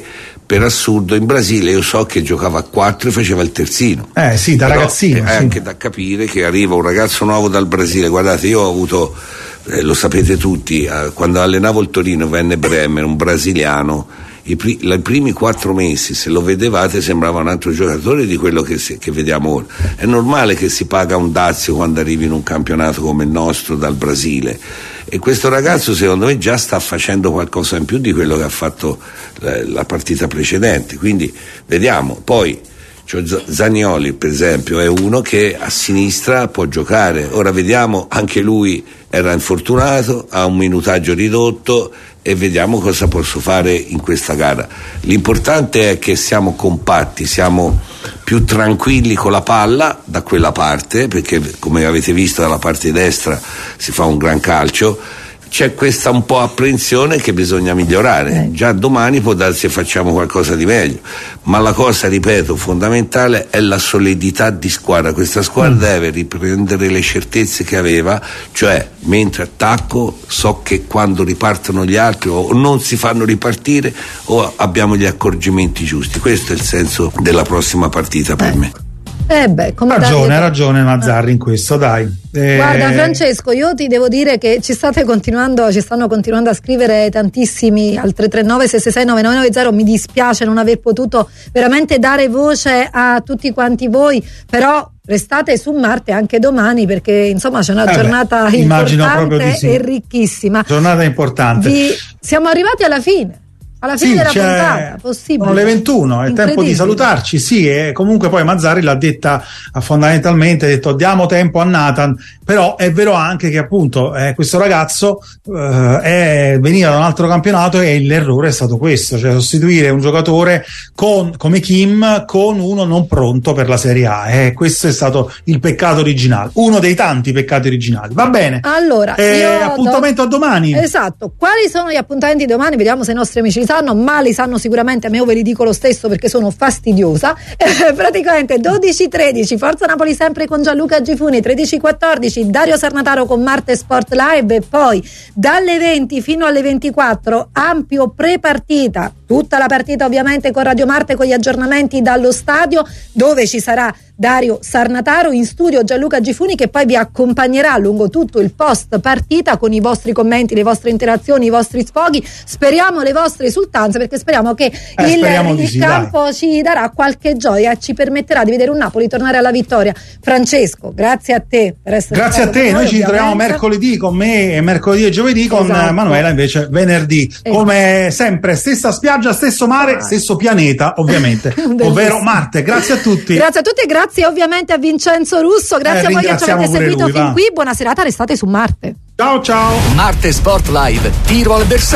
per assurdo in Brasile io so che giocava a quattro e faceva il terzino. Eh sì, da Però ragazzino. È sì. anche da capire che arriva un ragazzo nuovo dal Brasile. Guardate, io ho avuto, eh, lo sapete tutti, eh, quando allenavo il Torino venne Bremer, un brasiliano. I, pri- i primi quattro mesi, se lo vedevate, sembrava un altro giocatore di quello che, se- che vediamo ora. È normale che si paga un dazio quando arrivi in un campionato come il nostro dal Brasile, e questo ragazzo secondo me già sta facendo qualcosa in più di quello che ha fatto la, la partita precedente, quindi vediamo. Poi cioè Zanioli per esempio è uno che a sinistra può giocare, ora vediamo, anche lui era infortunato, ha un minutaggio ridotto e vediamo cosa posso fare in questa gara. L'importante è che siamo compatti, siamo più tranquilli con la palla da quella parte, perché come avete visto dalla parte destra si fa un gran calcio. C'è questa un po' apprensione che bisogna migliorare. Già domani può darsi che facciamo qualcosa di meglio, ma la cosa, ripeto, fondamentale è la solidità di squadra. Questa squadra mm. deve riprendere le certezze che aveva, cioè mentre attacco so che quando ripartono gli altri o non si fanno ripartire o abbiamo gli accorgimenti giusti. Questo è il senso della prossima partita per ecco. me. Eh beh, come ha ragione, dargli... ha ragione Mazzarri in questo, dai. Eh... Guarda Francesco, io ti devo dire che ci state continuando, ci stanno continuando a scrivere tantissimi al tre tre nove sei sei sei nove nove nove zero. Mi dispiace non aver potuto veramente dare voce a tutti quanti voi, però restate su Marte anche domani, perché insomma c'è una eh giornata beh, importante sì. e ricchissima. Giornata importante. Vi... Siamo arrivati alla fine. Alla fine sì, della puntata, possibile. Sono le ventuno, è tempo di salutarci, sì, e comunque poi Mazzarri l'ha detta fondamentalmente, ha detto diamo tempo a Nathan, però è vero anche che appunto eh, questo ragazzo eh, è, veniva da un altro campionato e l'errore è stato questo, cioè sostituire un giocatore con, come Kim con uno non pronto per la Serie A, e eh, questo è stato il peccato originale, uno dei tanti peccati originali. Va bene, allora eh, appuntamento do... a domani. Esatto, quali sono gli appuntamenti di domani? Vediamo se i nostri amici sanno, ma li sanno sicuramente, a me io ve li dico lo stesso perché sono fastidiosa. Eh, praticamente dodici tredici Forza Napoli sempre con Gianluca Gifuni, tredici quattordici Dario Sarnataro con Marte Sport Live, e poi dalle venti fino alle ventiquattro ampio pre-partita, tutta la partita ovviamente con Radio Marte, con gli aggiornamenti dallo stadio, dove ci sarà Dario Sarnataro, in studio Gianluca Gifuni, che poi vi accompagnerà lungo tutto il post partita con i vostri commenti, le vostre interazioni, i vostri sfoghi, speriamo le vostre esultanze, perché speriamo che eh, il, speriamo il sì, campo dai. ci darà qualche gioia e ci permetterà di vedere un Napoli tornare alla vittoria. Francesco, grazie a te per essere grazie a te, noi, noi ci troviamo mercoledì con me e mercoledì e giovedì con esatto. Manuela invece venerdì, esatto. come sempre stessa spiaggia, stesso mare, ah. stesso pianeta ovviamente, ovvero Marte. Grazie a tutti. Grazie a tutti e grazie ovviamente a Vincenzo Russo, grazie eh, a voi che ci avete seguito lui, fin va. qui, buona serata, restate su Marte. Ciao ciao. Marte Sport Live, tiro al bersaglio.